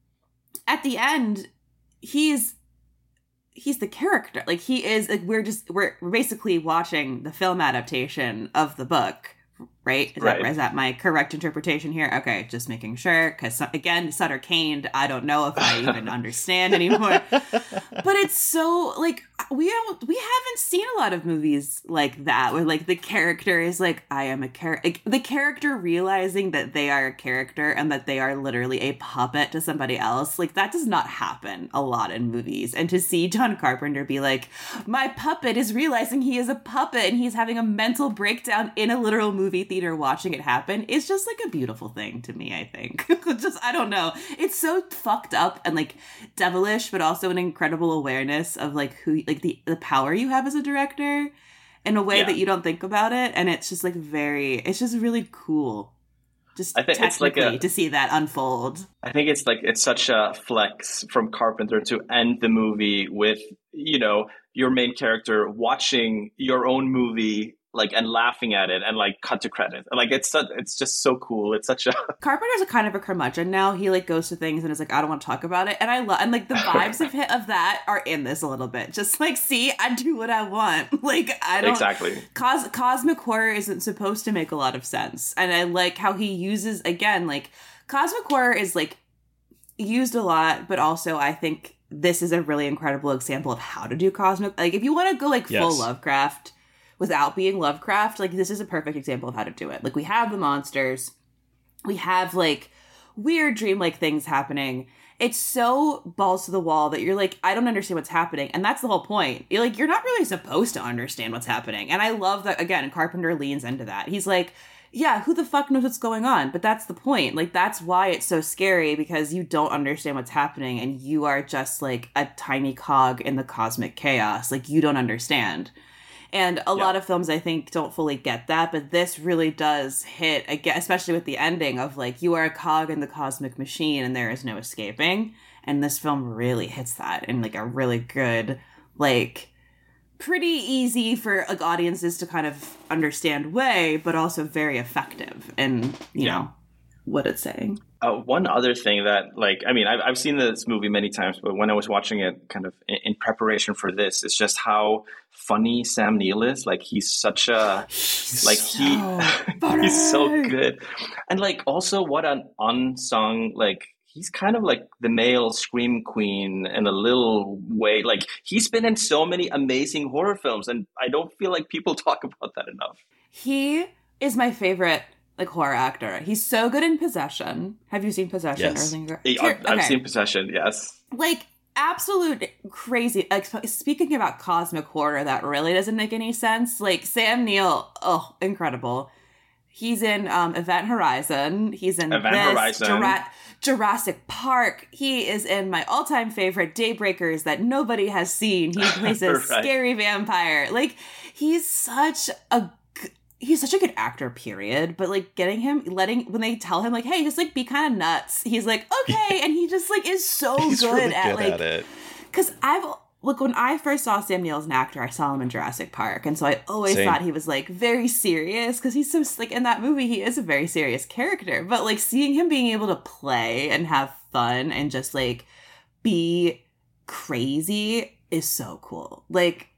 at the end, he's the character. Like, he is, like, we're basically watching the film adaptation of the book, right? Is that my correct interpretation here? Okay, just making sure, because again, Sutter Kane, I don't know if I even understand anymore. But it's so, like, we haven't seen a lot of movies like that, where like the character is like, I am a character. Like, the character realizing that they are a character and that they are literally a puppet to somebody else. Like, that does not happen a lot in movies. And to see John Carpenter be like, my puppet is realizing he is a puppet and he's having a mental breakdown in a literal movie theater watching it happen, is just like a beautiful thing to me, I think. Just, I don't know. It's so fucked up and like devilish, but also an incredible awareness of like who, like the power you have as a director in a way that you don't think about it. And it's just like it's just really cool. Just, I think it's like to see that unfold. I think it's such a flex from Carpenter to end the movie with, your main character watching your own movie, like, and laughing at it, and like cut to credit. Like, it's just so cool. It's such a Carpenter's a kind of a curmudgeon now. He like goes to things and is like, I don't want to talk about it. And I love, and like the vibes of that are in this a little bit. Just like, see, I do what I want. Like, I don't exactly. Cosmic horror isn't supposed to make a lot of sense. And I like how he uses, again, like cosmic horror is like used a lot, but also I think this is a really incredible example of how to do cosmic. Like, if you want to go like full Lovecraft without being Lovecraft, like, this is a perfect example of how to do it. Like, we have the monsters, we have like weird dreamlike things happening. It's so balls to the wall that you're like, I don't understand what's happening. And that's the whole point. You're like, you're not really supposed to understand what's happening. And I love that, again, Carpenter leans into that. He's like, yeah, who the fuck knows what's going on? But that's the point. Like, that's why it's so scary, because you don't understand what's happening and you are just like a tiny cog in the cosmic chaos. Like, you don't understand. And a lot of films, I think, don't fully get that, but this really does hit, again, especially with the ending of, like, you are a cog in the cosmic machine and there is no escaping. And this film really hits that in, like, a really good, like, pretty easy for, like, audiences to kind of understand way, but also very effective in, you know, what it's saying. One other thing that, like, I mean, I've seen this movie many times, but when I was watching it kind of in preparation for this, it's just how funny Sam Neill is. Like, he's such a, like, he's so good. And, like, also what an unsung, like, he's kind of like the male scream queen in a little way. Like, he's been in so many amazing horror films, and I don't feel like people talk about that enough. He is my favorite, like, horror actor. He's so good in Possession. Have you seen Possession? Yes. I've seen Possession, yes. Like, absolute crazy. Like, speaking about cosmic horror, that really doesn't make any sense. Like, Sam Neill, incredible. He's in Event Horizon. He's in Jurassic Park. He is in my all-time favorite, Daybreakers, that nobody has seen. He plays a scary vampire. Like, he's such a good actor, period. But, like, when they tell him, like, hey, just, like, be kind of nuts, he's like, okay. And he just, like, is so he's good really at, like, it. Because when I first saw Sam Neill as an actor, I saw him in Jurassic Park. And so I always thought he was, like, very serious, because he's so, like, in that movie, he is a very serious character. But, like, seeing him being able to play and have fun and just, like, be crazy is so cool. Like,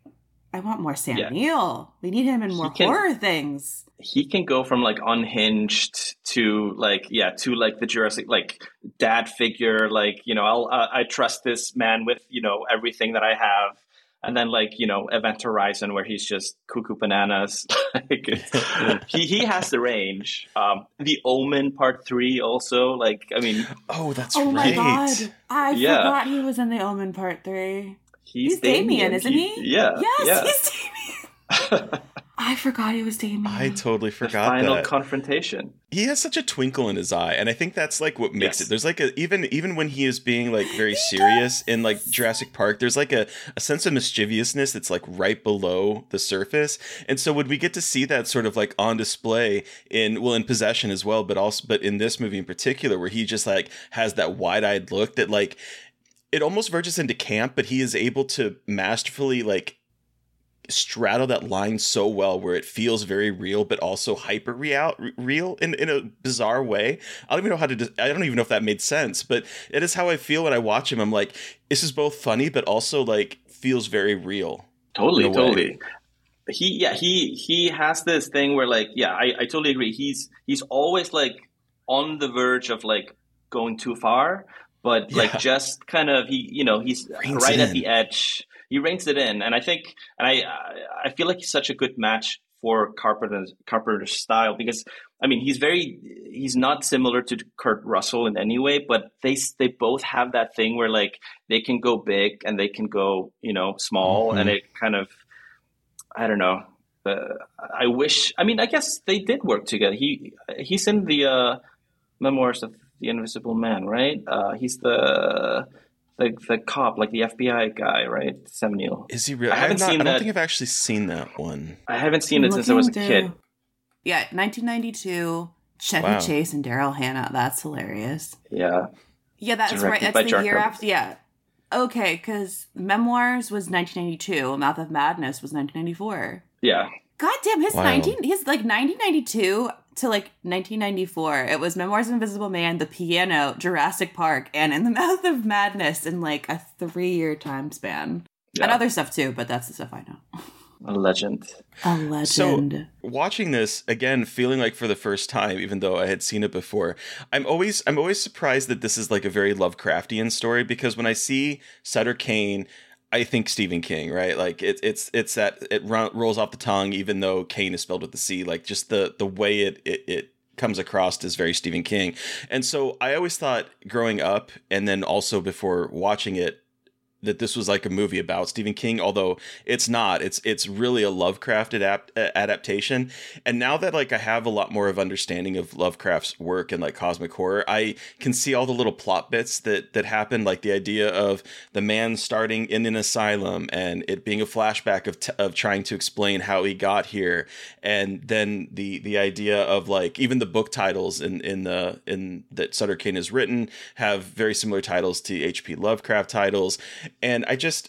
I want more Sam Yeah. Neill. We need him in more horror things. He can go from like Unhinged to like to like the Jurassic like dad figure, like, you know, I trust this man with, you know, everything that I have. And then like, you know, Event Horizon, where he's just cuckoo bananas. Like, he has the range. The Omen Part 3 also, like, I mean, that's right. Oh my God. I Yeah. forgot he was in the Omen Part 3. He's Damien, isn't he? Yeah. Yes, he's Damien. I forgot he was Damien. I totally forgot the final that. confrontation. He has such a twinkle in his eye, and I think that's like what makes it. There's like even when he is being like very serious in like Jurassic Park, there's like a sense of mischievousness that's like right below the surface. And so when we get to see that sort of like on display in Possession as well, but in this movie in particular, where he just like has that wide-eyed look that like it almost verges into camp, but he is able to masterfully like straddle that line so well where it feels very real but also hyper real in a bizarre way. I don't even know if that made sense, but it is how I feel when I watch him. I'm like, this is both funny but also like feels very real. Totally. He has this thing where like, I totally agree. He's always like on the verge of like going too far, but like just kind of he's right at the edge. He reins it in, and I think, and I feel like he's such a good match for Carpenter's style, because I mean he's not similar to Kurt Russell in any way, but they both have that thing where like they can go big and they can go small, and it kind of, I don't know. I guess they did work together. He's in the Memoirs of the Invisible Man, right? He's the cop, like the FBI guy, right? Sam Neill. Is he real? I don't think I've actually seen that one. I haven't seen it since I was a kid. Yeah, 1992, Chevy Chase and Daryl Hannah. That's hilarious. Yeah. Yeah, that's right. That's the year after. Yeah. Okay, because Memoirs was 1992. Mouth of Madness was 1994. Yeah. God damn, his 1992 to like 1994. It was Memoirs of Invisible Man, The Piano, Jurassic Park, and In the Mouth of Madness in like a 3-year time span. Yeah. And other stuff too, but that's the stuff I know. A legend. So watching this again, feeling like for the first time, even though I had seen it before, I'm always surprised that this is like a very Lovecraftian story, because when I see Sutter Kane, I think Stephen King, right? Like it's that it rolls off the tongue, even though Kane is spelled with the C. Like just the way it comes across as very Stephen King. And so I always thought growing up, and then also before watching it, that this was like a movie about Stephen King, although it's not. It's really a Lovecraft adaptation. And now that like I have a lot more of understanding of Lovecraft's work and like cosmic horror, I can see all the little plot bits that happen, like the idea of the man starting in an asylum and it being a flashback of trying to explain how he got here, and then the idea of like even the book titles in that Sutter Kane has written have very similar titles to H.P. Lovecraft titles. And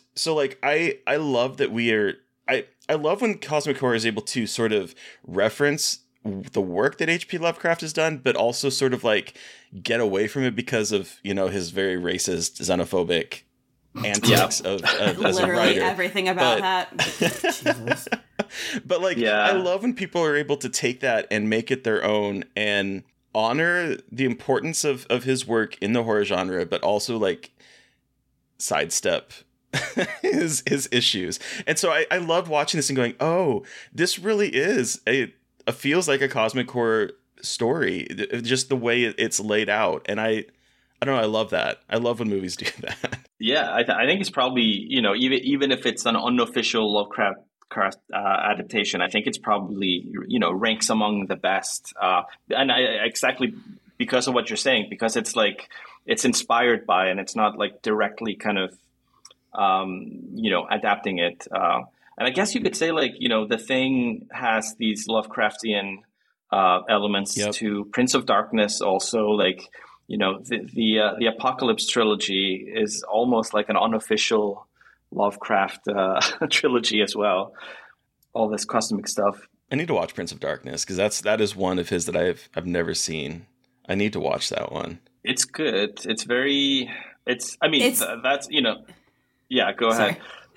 I love that I love when cosmic horror is able to sort of reference the work that H.P. Lovecraft has done, but also sort of like get away from it because of, his very racist, xenophobic antics of as a writer. Everything about that. Jesus. But I love when people are able to take that and make it their own and honor the importance of his work in the horror genre, but also like sidestep his issues. And so I loved watching this and going, oh, this really is feels like a cosmic horror story, just the way it's laid out. And I don't know, I love that. I love when movies do that. Yeah, I think it's probably, even if it's an unofficial Lovecraft adaptation, I think it's probably, ranks among the best. And exactly because of what you're saying, because it's like, it's inspired by, and it's not like directly kind of, adapting it. And I guess you could say like, The Thing has these Lovecraftian elements to Prince of Darkness also, like, the Apocalypse trilogy is almost like an unofficial Lovecraft trilogy as well. All this cosmic stuff. I need to watch Prince of Darkness, because that is one of his that I've never seen. I need to watch that one. It's good. That's, yeah, go ahead.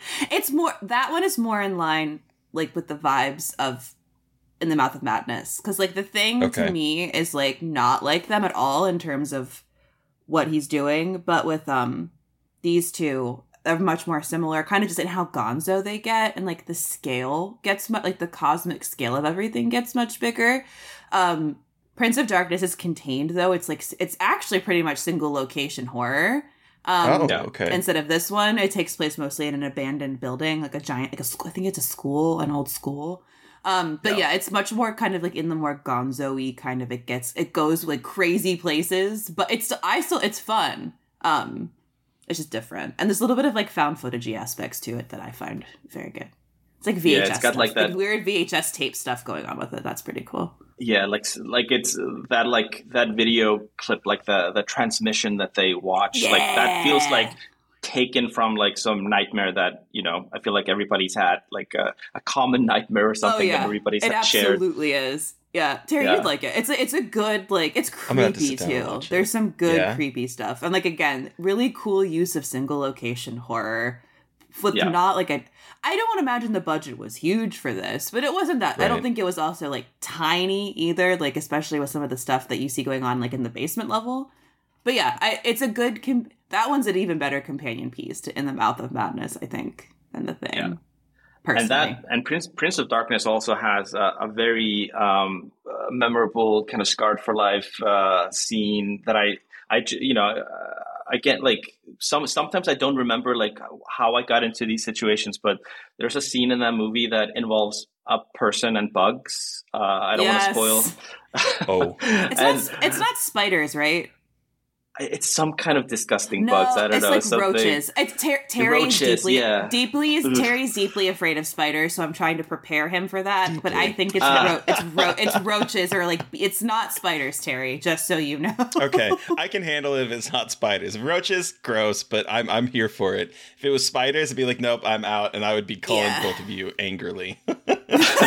That one is more in line like with the vibes of In the Mouth of Madness, because like the thing to me is like not like them at all in terms of what he's doing, but with these two are much more similar, kind of just in how gonzo they get, and like the scale gets like the cosmic scale of everything gets much bigger. Prince of Darkness is contained though. It's like it's actually pretty much single location horror. Instead of this one, it takes place mostly in an abandoned building, like a giant, like I think it's a school, an old school. Yeah, it's much more kind of like in the more gonzo-y kind of, it goes like crazy places, but it's fun. It's just different. And there's a little bit of like found footage-y aspects to it that I find very good. It's like VHS it's got stuff, like that like weird VHS tape stuff going on with it. That's pretty cool. Yeah, like it's that video clip, like the transmission that they watch, like that feels like taken from like some nightmare that, you know, I feel like everybody's had, like a common nightmare or something that everybody's shared. It absolutely is. Yeah, Terry, you'd like it. It's a good, like, it's creepy too. There's some good creepy stuff, and like again, really cool use of single location horror. Not like I don't imagine the budget was huge for this, but it wasn't that. Right. I don't think it was also like tiny either, like especially with some of the stuff that you see going on like in the basement level. But yeah, it's a good. That one's an even better companion piece to In the Mouth of Madness, I think, than The Thing. Yeah. Personally. And Prince of Darkness also has a very memorable kind of scarred for life scene that I get, like sometimes I don't remember like how I got into these situations, but there's a scene in that movie that involves a person and bugs. I don't want to spoil. It's not spiders, right? It's some kind of disgusting bugs. I don't know. It's like roaches. It's Terry's Terry's deeply afraid of spiders, so I'm trying to prepare him for that. Deeply. But I think it's roaches, or like it's not spiders, Terry. Just so you know. Okay, I can handle it if it's not spiders. Roaches, gross, but I'm here for it. If it was spiders, I'd be like, nope, I'm out, and I would be calling both of you angrily. But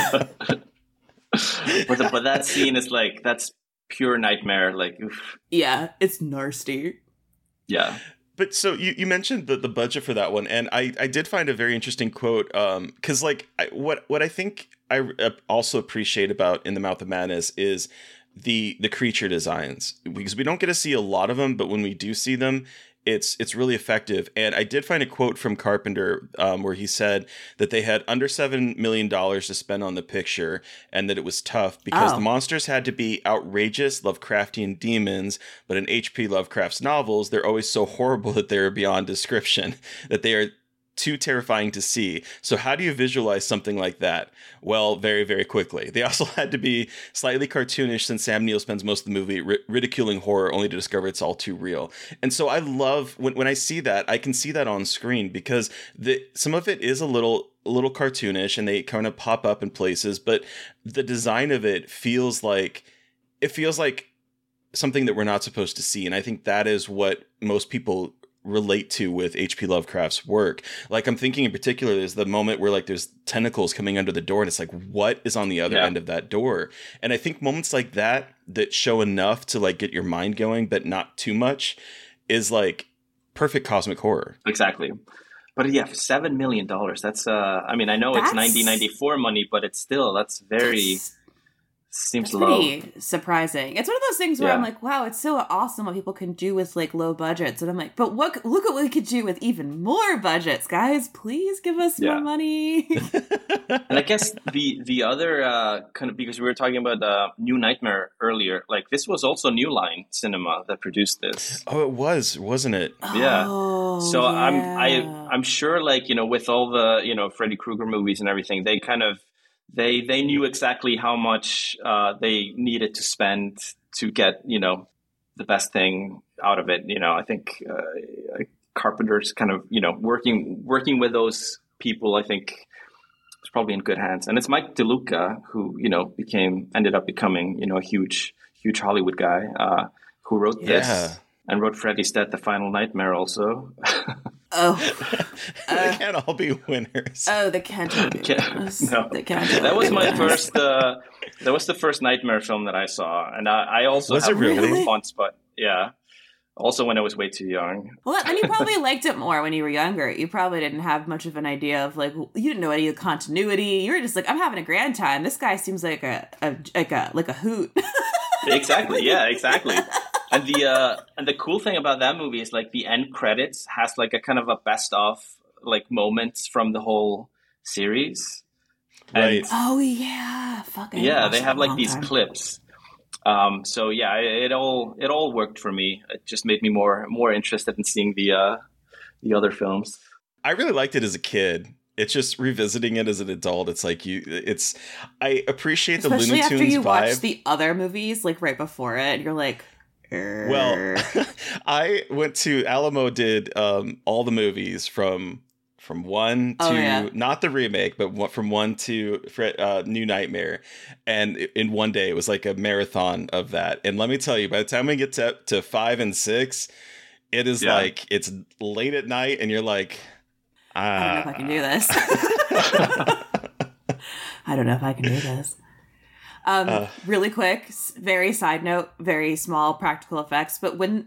that scene is like that's pure nightmare, like oof. Yeah, it's nasty. Yeah. But so you mentioned the budget for that one, and I did find a very interesting quote, because like what I think I also appreciate about In the Mouth of Madness is the creature designs, because we don't get to see a lot of them, but when we do see them, it's really effective. And I did find a quote from Carpenter where he said that they had under $7 million to spend on the picture, and that it was tough because the monsters had to be outrageous Lovecraftian demons, but in H.P. Lovecraft's novels, they're always so horrible that they're beyond description, that they are too terrifying to see. So how do you visualize something like that? Well, very, very quickly. They also had to be slightly cartoonish, since Sam Neill spends most of the movie ridiculing horror only to discover it's all too real. And so I love when I see that, I can see that on screen, because some of it is a little cartoonish, and they kind of pop up in places, but the design of it feels like something that we're not supposed to see. And I think that is what most people relate to with H.P. Lovecraft's work. Like, I'm thinking in particular, there's the moment where like there's tentacles coming under the door, and it's like, what is on the other end of that door? And I think moments like that show enough to like get your mind going, but not too much, is like perfect cosmic horror. Exactly. But yeah, $7 million. That's I mean, I know it's 1994 money, but it's still, that's very seems low. Pretty surprising. It's one of those things where I'm like, wow, it's so awesome what people can do with like low budgets, and I'm like, but look at what we could do with even more budgets, guys. Please give us more money. And I guess the other kind of, because we were talking about New Nightmare earlier, like this was also New Line Cinema that produced this. Oh, it was, wasn't it? Yeah. So I'm sure, like, you know, with all the, you know, Freddy Krueger movies and everything, they kind of they knew exactly how much they needed to spend to get, you know, the best thing out of it. You know, I think Carpenter's kind of, you know, working with those people, I think it's probably in good hands. And it's Mike DeLuca, who, you know, ended up becoming, you know, a huge Hollywood guy, who wrote this and wrote Freddy's Dead: The Final Nightmare also. They can't all be winners. Oh, they can't all be winners. No. They can't. That was my first. That was the first Nightmare film that I saw, and I also was have it really? a fun spot. Yeah, Also, when I was way too young. Well, and you probably liked it more when you were younger. You probably didn't have much of an idea of like, you didn't know any of the continuity. You were just like, I'm having a grand time. This guy seems like a hoot. Exactly. Yeah, exactly. And the cool thing about that movie is like the end credits has like a kind of a best of like moments from the whole series. Right. And, oh yeah. Fucking yeah, they have like these clips. So yeah, it all worked for me. It just made me more interested in seeing the other films. I really liked it as a kid. It's just revisiting it as an adult. It's like I appreciate the Looney Tunes vibe. Especially after you watch the other movies, like right before it, you're like, well, I went to Alamo did all the movies from one to not the remake, but from one to New Nightmare, and in one day it was like a marathon of that. And let me tell you, by the time we get to 5 and 6, it is like it's late at night, and you're like, I don't know if I can do this. I don't know if I can do this. Really quick, very side note, very small practical effects. But when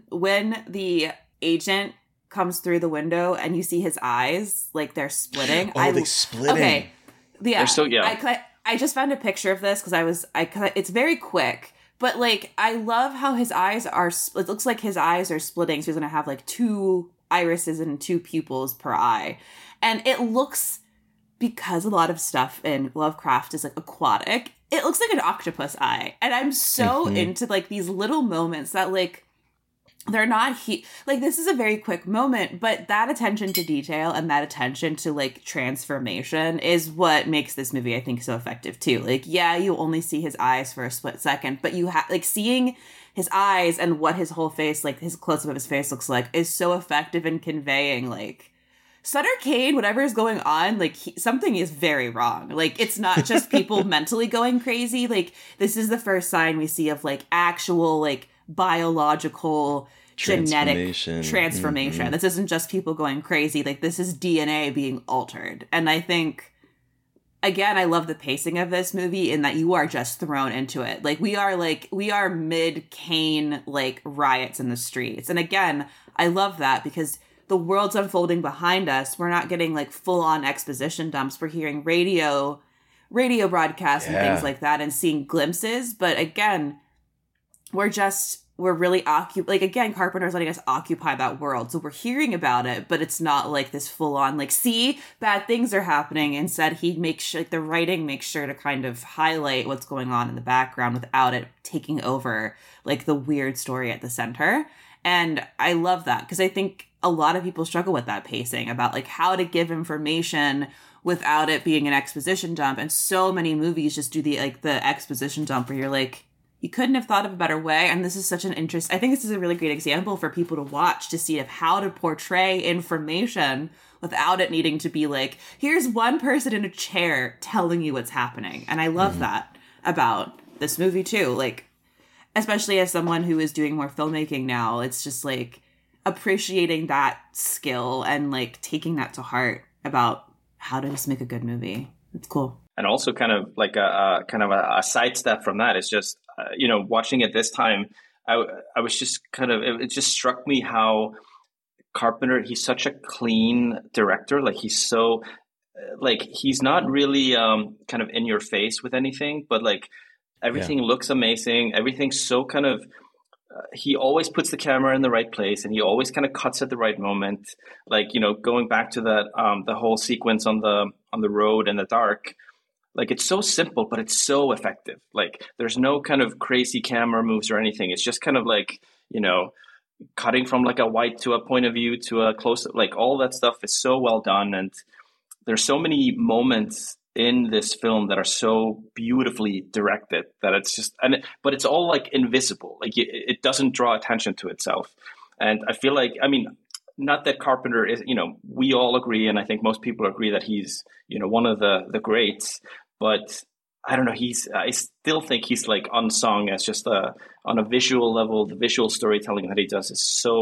the agent comes through the window and you see his eyes, like they're splitting. They splitting. Okay. Yeah. Yeah. I just found a picture of this because it's very quick, but like, I love how his eyes are, it looks like his eyes are splitting. So he's going to have like 2 irises and 2 pupils per eye. And it looks, because a lot of stuff in Lovecraft is like aquatic, it looks like an octopus eye. And I'm so into like these little moments that like, they're not like, this is a very quick moment, but that attention to detail and that attention to like transformation is what makes this movie, I think, so effective too. Like, yeah, you only see his eyes for a split second, but you have like seeing his eyes and what his whole face, like his close-up of his face looks like, is so effective in conveying like Sutter Kane, whatever is going on, like something is very wrong. Like, it's not just people mentally going crazy. Like, this is the first sign we see of like actual like biological genetic transformation. This isn't just people going crazy. Like, this is DNA being altered. And I think, again, I love the pacing of this movie in that you are just thrown into it. Like, we are mid-Kane like riots in the streets. And again, I love that because the world's unfolding behind us. We're not getting like full-on exposition dumps. We're hearing radio broadcasts and things like that and seeing glimpses. But again, we're really like, again, Carpenter's letting us occupy that world. So we're hearing about it, but it's not like this full on, like, see, bad things are happening. Instead, he makes sure, like, the writing makes sure to kind of highlight what's going on in the background without it taking over, like, the weird story at the center. And I love that because I think a lot of people struggle with that pacing about, like, how to give information without it being an exposition dump. And so many movies just do the exposition dump where you're like, you couldn't have thought of a better way. And this is such an I think this is a really great example for people to watch to see of how to portray information without it needing to be like, here's one person in a chair telling you what's happening. And I love that about this movie too. Like, especially as someone who is doing more filmmaking now, it's just like appreciating that skill and like taking that to heart about how to just make a good movie. It's cool. And also kind of like a sidestep from that is just, watching it this time, I was just kind of, it just struck me how Carpenter, he's such a clean director. Like, he's so, like, he's not really kind of in your face with anything, but like everything looks amazing. Everything's so kind of, he always puts the camera in the right place and he always kind of cuts at the right moment. Like, going back to that, the whole sequence on the road in the dark, like, it's so simple, but it's so effective. Like, there's no kind of crazy camera moves or anything. It's just kind of like, cutting from like a wide to a point of view to a close, like all that stuff is so well done. And there's so many moments in this film that are so beautifully directed that it's just, but it's all like invisible. Like, it doesn't draw attention to itself. And I feel like, not that Carpenter is, we all agree, and I think most people agree that he's, one of the greats, but I don't know, I still think he's like unsung as just on a visual level. The visual storytelling that he does is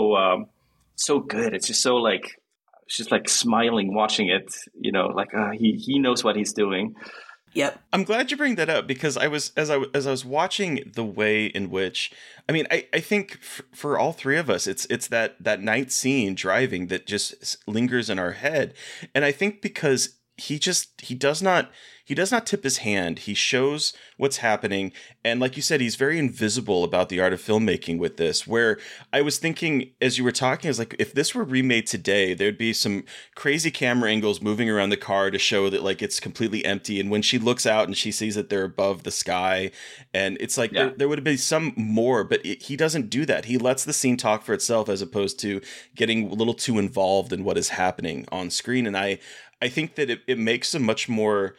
so good. It's just so it's just like smiling watching it, like he knows what he's doing. Yep. I'm glad you bring that up because as I was watching the way in which, I mean, I think for all three of us, it's that night scene driving that just lingers in our head. And I think because he does not tip his hand. He shows what's happening. And like you said, he's very invisible about the art of filmmaking with this, where I was thinking as you were talking, I was like, if this were remade today, there'd be some crazy camera angles moving around the car to show that like it's completely empty. And when she looks out and she sees that they're above the sky, and it's like there would have been some more, but he doesn't do that. He lets the scene talk for itself as opposed to getting a little too involved in what is happening on screen. And I think that it makes a much more...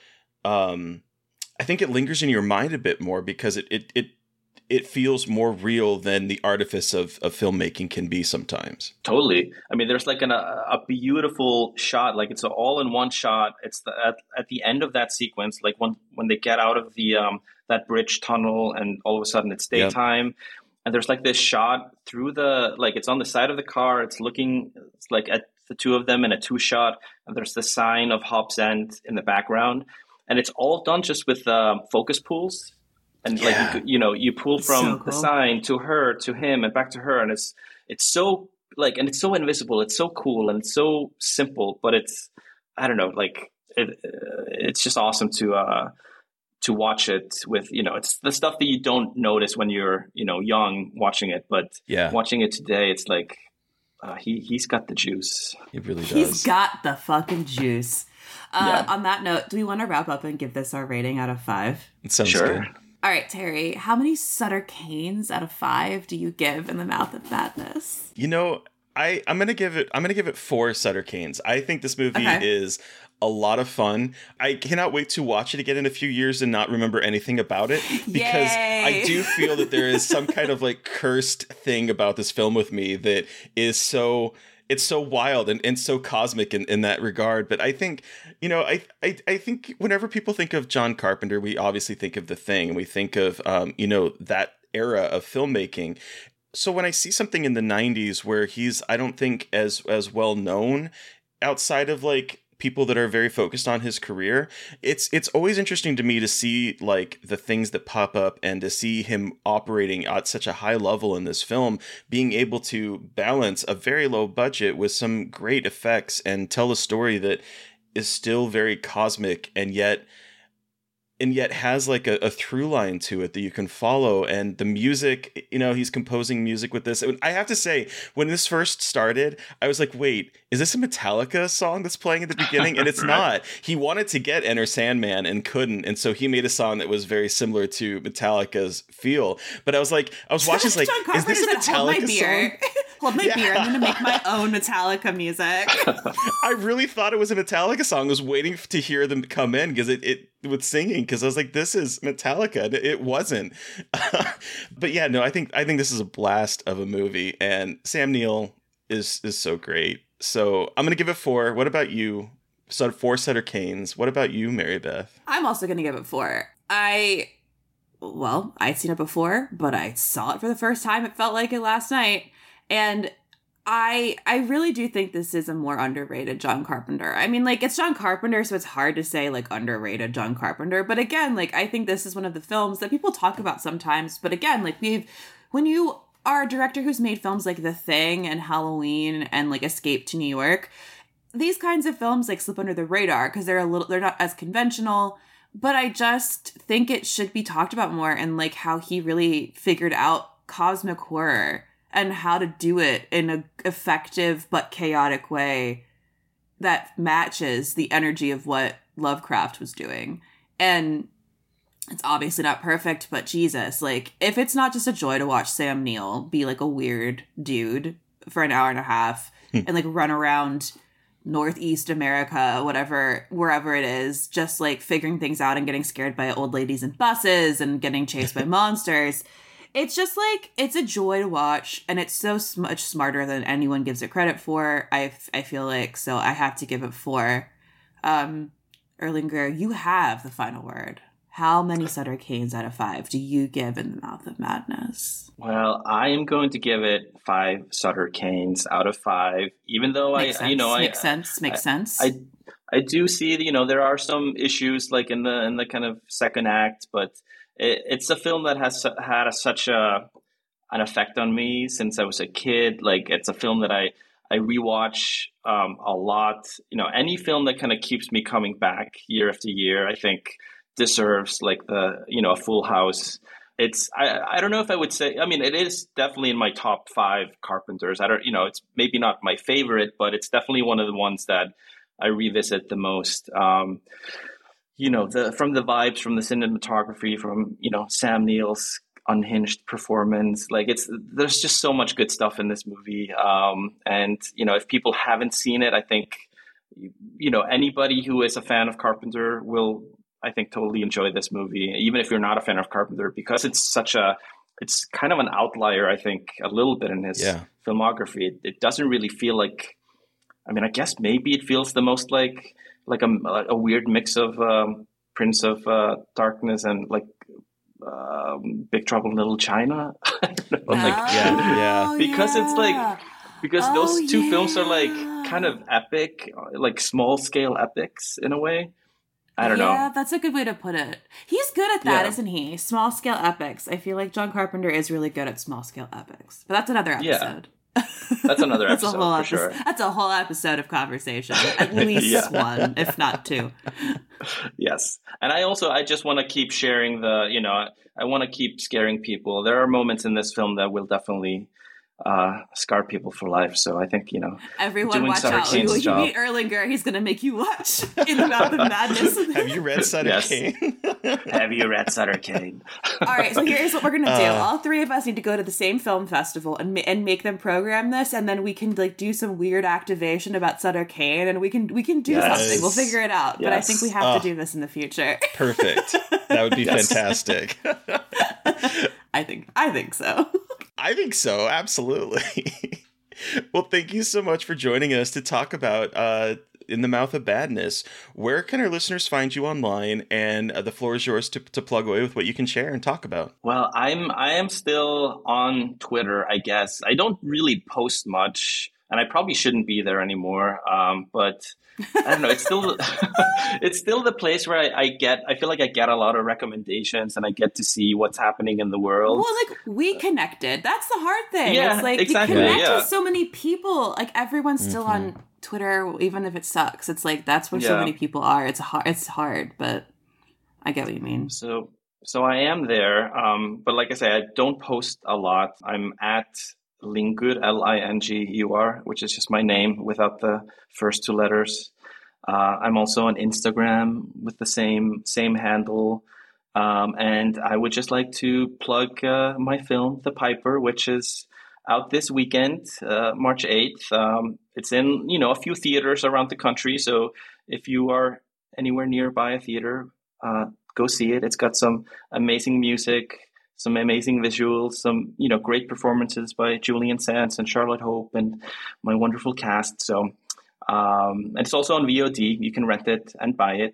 I think it lingers in your mind a bit more because it feels more real than the artifice of filmmaking can be sometimes. Totally. I mean, there's like a beautiful shot, like it's all in one shot. It's at the end of that sequence, like when they get out of the that bridge tunnel and all of a sudden it's daytime. Yep. And there's like this shot through it's on the side of the car. It's looking like at the two of them in a two shot. And there's the sign of Hobbs End in the background. And it's all done just with focus pulls. And you pull from the sign to her, to him, and back to her. And it's so and it's so invisible. It's so cool and it's so simple, but it's, I don't know, it's just awesome to watch it with, it's the stuff that you don't notice when you're, young watching it. But watching it today, it's like, he's got the juice. He really does. He's got the fucking juice. On that note, do we want to wrap up and give this our rating out of 5? It sounds good. All right, Terry, how many Sutter Canes out of 5 do you give In the Mouth of Madness? I'm gonna give it 4 Sutter Canes. I think this movie is a lot of fun. I cannot wait to watch it again in a few years and not remember anything about it because I do feel that there is some kind of cursed thing about this film with me that is so... It's so wild and so cosmic in that regard. But I think, I think whenever people think of John Carpenter, we obviously think of The Thing and we think of, that era of filmmaking. So when I see something in the 90s where he's, I don't think as well known outside of people that are very focused on his career, it's always interesting to me to see the things that pop up and to see him operating at such a high level in this film, being able to balance a very low budget with some great effects and tell a story that is still very cosmic and yet has a through line to it that you can follow. And the music, he's composing music with this. I have to say, when this first started, I was like, wait, is this a Metallica song that's playing at the beginning? And it's not. He wanted to get Enter Sandman and couldn't. And so he made a song that was very similar to Metallica's feel. But I was watching is this a Metallica song? Hold my beer. I'm going to make my own Metallica music. I really thought it was a Metallica song. I was waiting to hear them come in because it with singing, because I was like, this is Metallica. It wasn't. But yeah, no, I think this is a blast of a movie, and Sam Neill is so great. So I'm going to give it 4. What about you? So 4 Sutter Canes. What about you, Mary Beth? I'm also going to give it 4. I'd seen it before, but I saw it for the first time. It felt like it last night. And I really do think this is a more underrated John Carpenter. I mean, it's John Carpenter, so it's hard to say, underrated John Carpenter. But again, I think this is one of the films that people talk about sometimes. But again, when you are a director who's made films like The Thing and Halloween and, Escape to New York, these kinds of films, slip under the radar because they're not as conventional. But I just think it should be talked about more, and, how he really figured out cosmic horror and how to do it in an effective but chaotic way that matches the energy of what Lovecraft was doing. And it's obviously not perfect, but Jesus, if it's not just a joy to watch Sam Neill be a weird dude for an hour and a half and run around Northeast America, wherever it is, just figuring things out and getting scared by old ladies in buses and getting chased by monsters. It's just it's a joy to watch, and it's so much smarter than anyone gives it credit for. I feel so I have to give it 4. Erlinger, you have the final word. How many Sutter Canes out of 5 do you give In the Mouth of Madness? Well, I am going to give it 5 Sutter Canes out of 5, even though Makes sense. I do see, there are some issues like in the kind of second act, but it's a film that has had such an effect on me since I was a kid. Like, it's a film that I rewatch a lot. Any film that kind of keeps me coming back year after year, I think deserves like a full house. I don't know if I would say, it is definitely in my top 5 Carpenters. It's maybe not my favorite, but it's definitely one of the ones that I revisit the most. From the vibes, from the cinematography, from, Sam Neill's unhinged performance, like there's just so much good stuff in this movie. And, if people haven't seen it, I think, anybody who is a fan of Carpenter will, I think, totally enjoy this movie, even if you're not a fan of Carpenter, because it's kind of an outlier, I think, a little bit in his filmography. It doesn't really feel like, I guess maybe it feels the most like a weird mix of Prince of Darkness and like Big Trouble in Little China. I don't know, because it's like, because those two films are like kind of epic, like small scale epics in a way. I don't know. Yeah, that's a good way to put it. He's good at that, isn't he? Small scale epics. I feel like John Carpenter is really good at small scale epics. But that's another episode. Yeah. That's another episode for sure. That's a whole episode of conversation. At least one, if not 2. Yes. And I just want to keep sharing I want to keep scaring people. There are moments in this film that will definitely scar people for life. So I think, everyone watch out. When you meet Erlanger, he's going to make you watch In the Mouth of Madness. Have you read Sutter Kane? Have you read Sutter Kane? All right, so here's what we're going to do. All 3 of us need to go to the same film festival and make them program this, and then we can like do some weird activation about Sutter Kane, and we can do something. We'll figure it out. But I think we have to do this in the future. Perfect. That would be fantastic. I think so. I think so, absolutely. Well, thank you so much for joining us to talk about In the Mouth of Badness. Where can our listeners find you online? And the floor is yours to plug away with what you can share and talk about. Well, I am still on Twitter, I guess. I don't really post much, and I probably shouldn't be there anymore. But I don't know. It's still it's still the place where I feel like I get a lot of recommendations and I get to see what's happening in the world. Well, like, we connected. That's the hard thing. Yeah, it's like exactly, you connect with so many people. Like, everyone's still on Twitter, even if it sucks. It's like that's where so many people are. It's hard, but I get what you mean. So I am there. But like I say, I don't post a lot. I'm at Lingur, Lingur, which is just my name without the first 2 letters. I'm also on Instagram with the same handle. And I would just like to plug my film, The Piper, which is out this weekend, March 8th. It's in, a few theaters around the country. So if you are anywhere nearby a theater, go see it. It's got some amazing music, some amazing visuals, some, great performances by Julian Sands and Charlotte Hope and my wonderful cast. So, and it's also on VOD. You can rent it and buy it.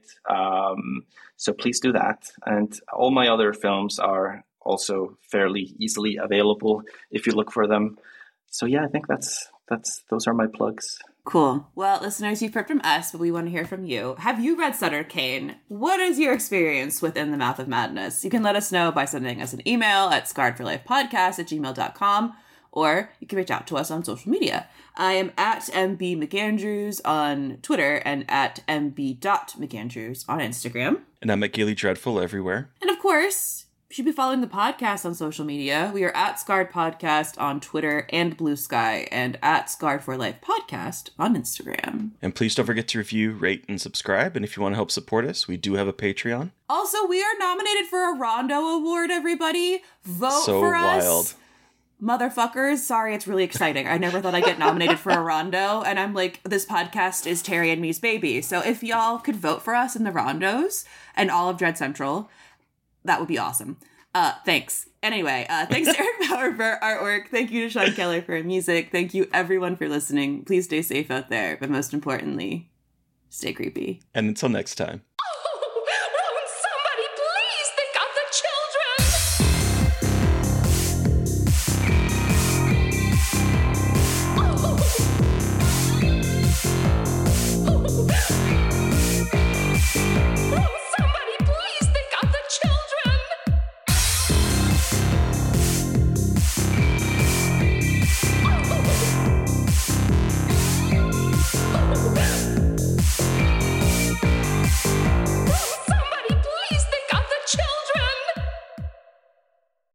So please do that. And all my other films are also fairly easily available if you look for them. So yeah, I think those are my plugs. Cool. Well, listeners, you've heard from us, but we want to hear from you. Have you read Sutter Kane? What is your experience with In the Mouth of Madness? You can let us know by sending us an email at scarredforlifepodcast@gmail.com, or you can reach out to us on social media. I am at MB McAndrews on Twitter and at MB.McAndrews on Instagram. And I'm at Gaily Dreadful everywhere. And of course, you should be following the podcast on social media. We are at Scarred Podcast on Twitter and Blue Sky, and at Scarred for Life Podcast on Instagram. And please don't forget to review, rate, and subscribe. And if you want to help support us, we do have a Patreon. Also, we are nominated for a Rondo Award, everybody. Vote for us. So wild. Motherfuckers, sorry, it's really exciting. I never thought I'd get nominated for a Rondo, and I'm like, this podcast is Terry and me's baby. So if y'all could vote for us in the Rondos and all of Dread Central, that would be awesome. Thanks. Anyway, thanks to Eric Bauer for our artwork. Thank you to Sean Keller for our music. Thank you, everyone, for listening. Please stay safe out there. But most importantly, stay creepy. And until next time.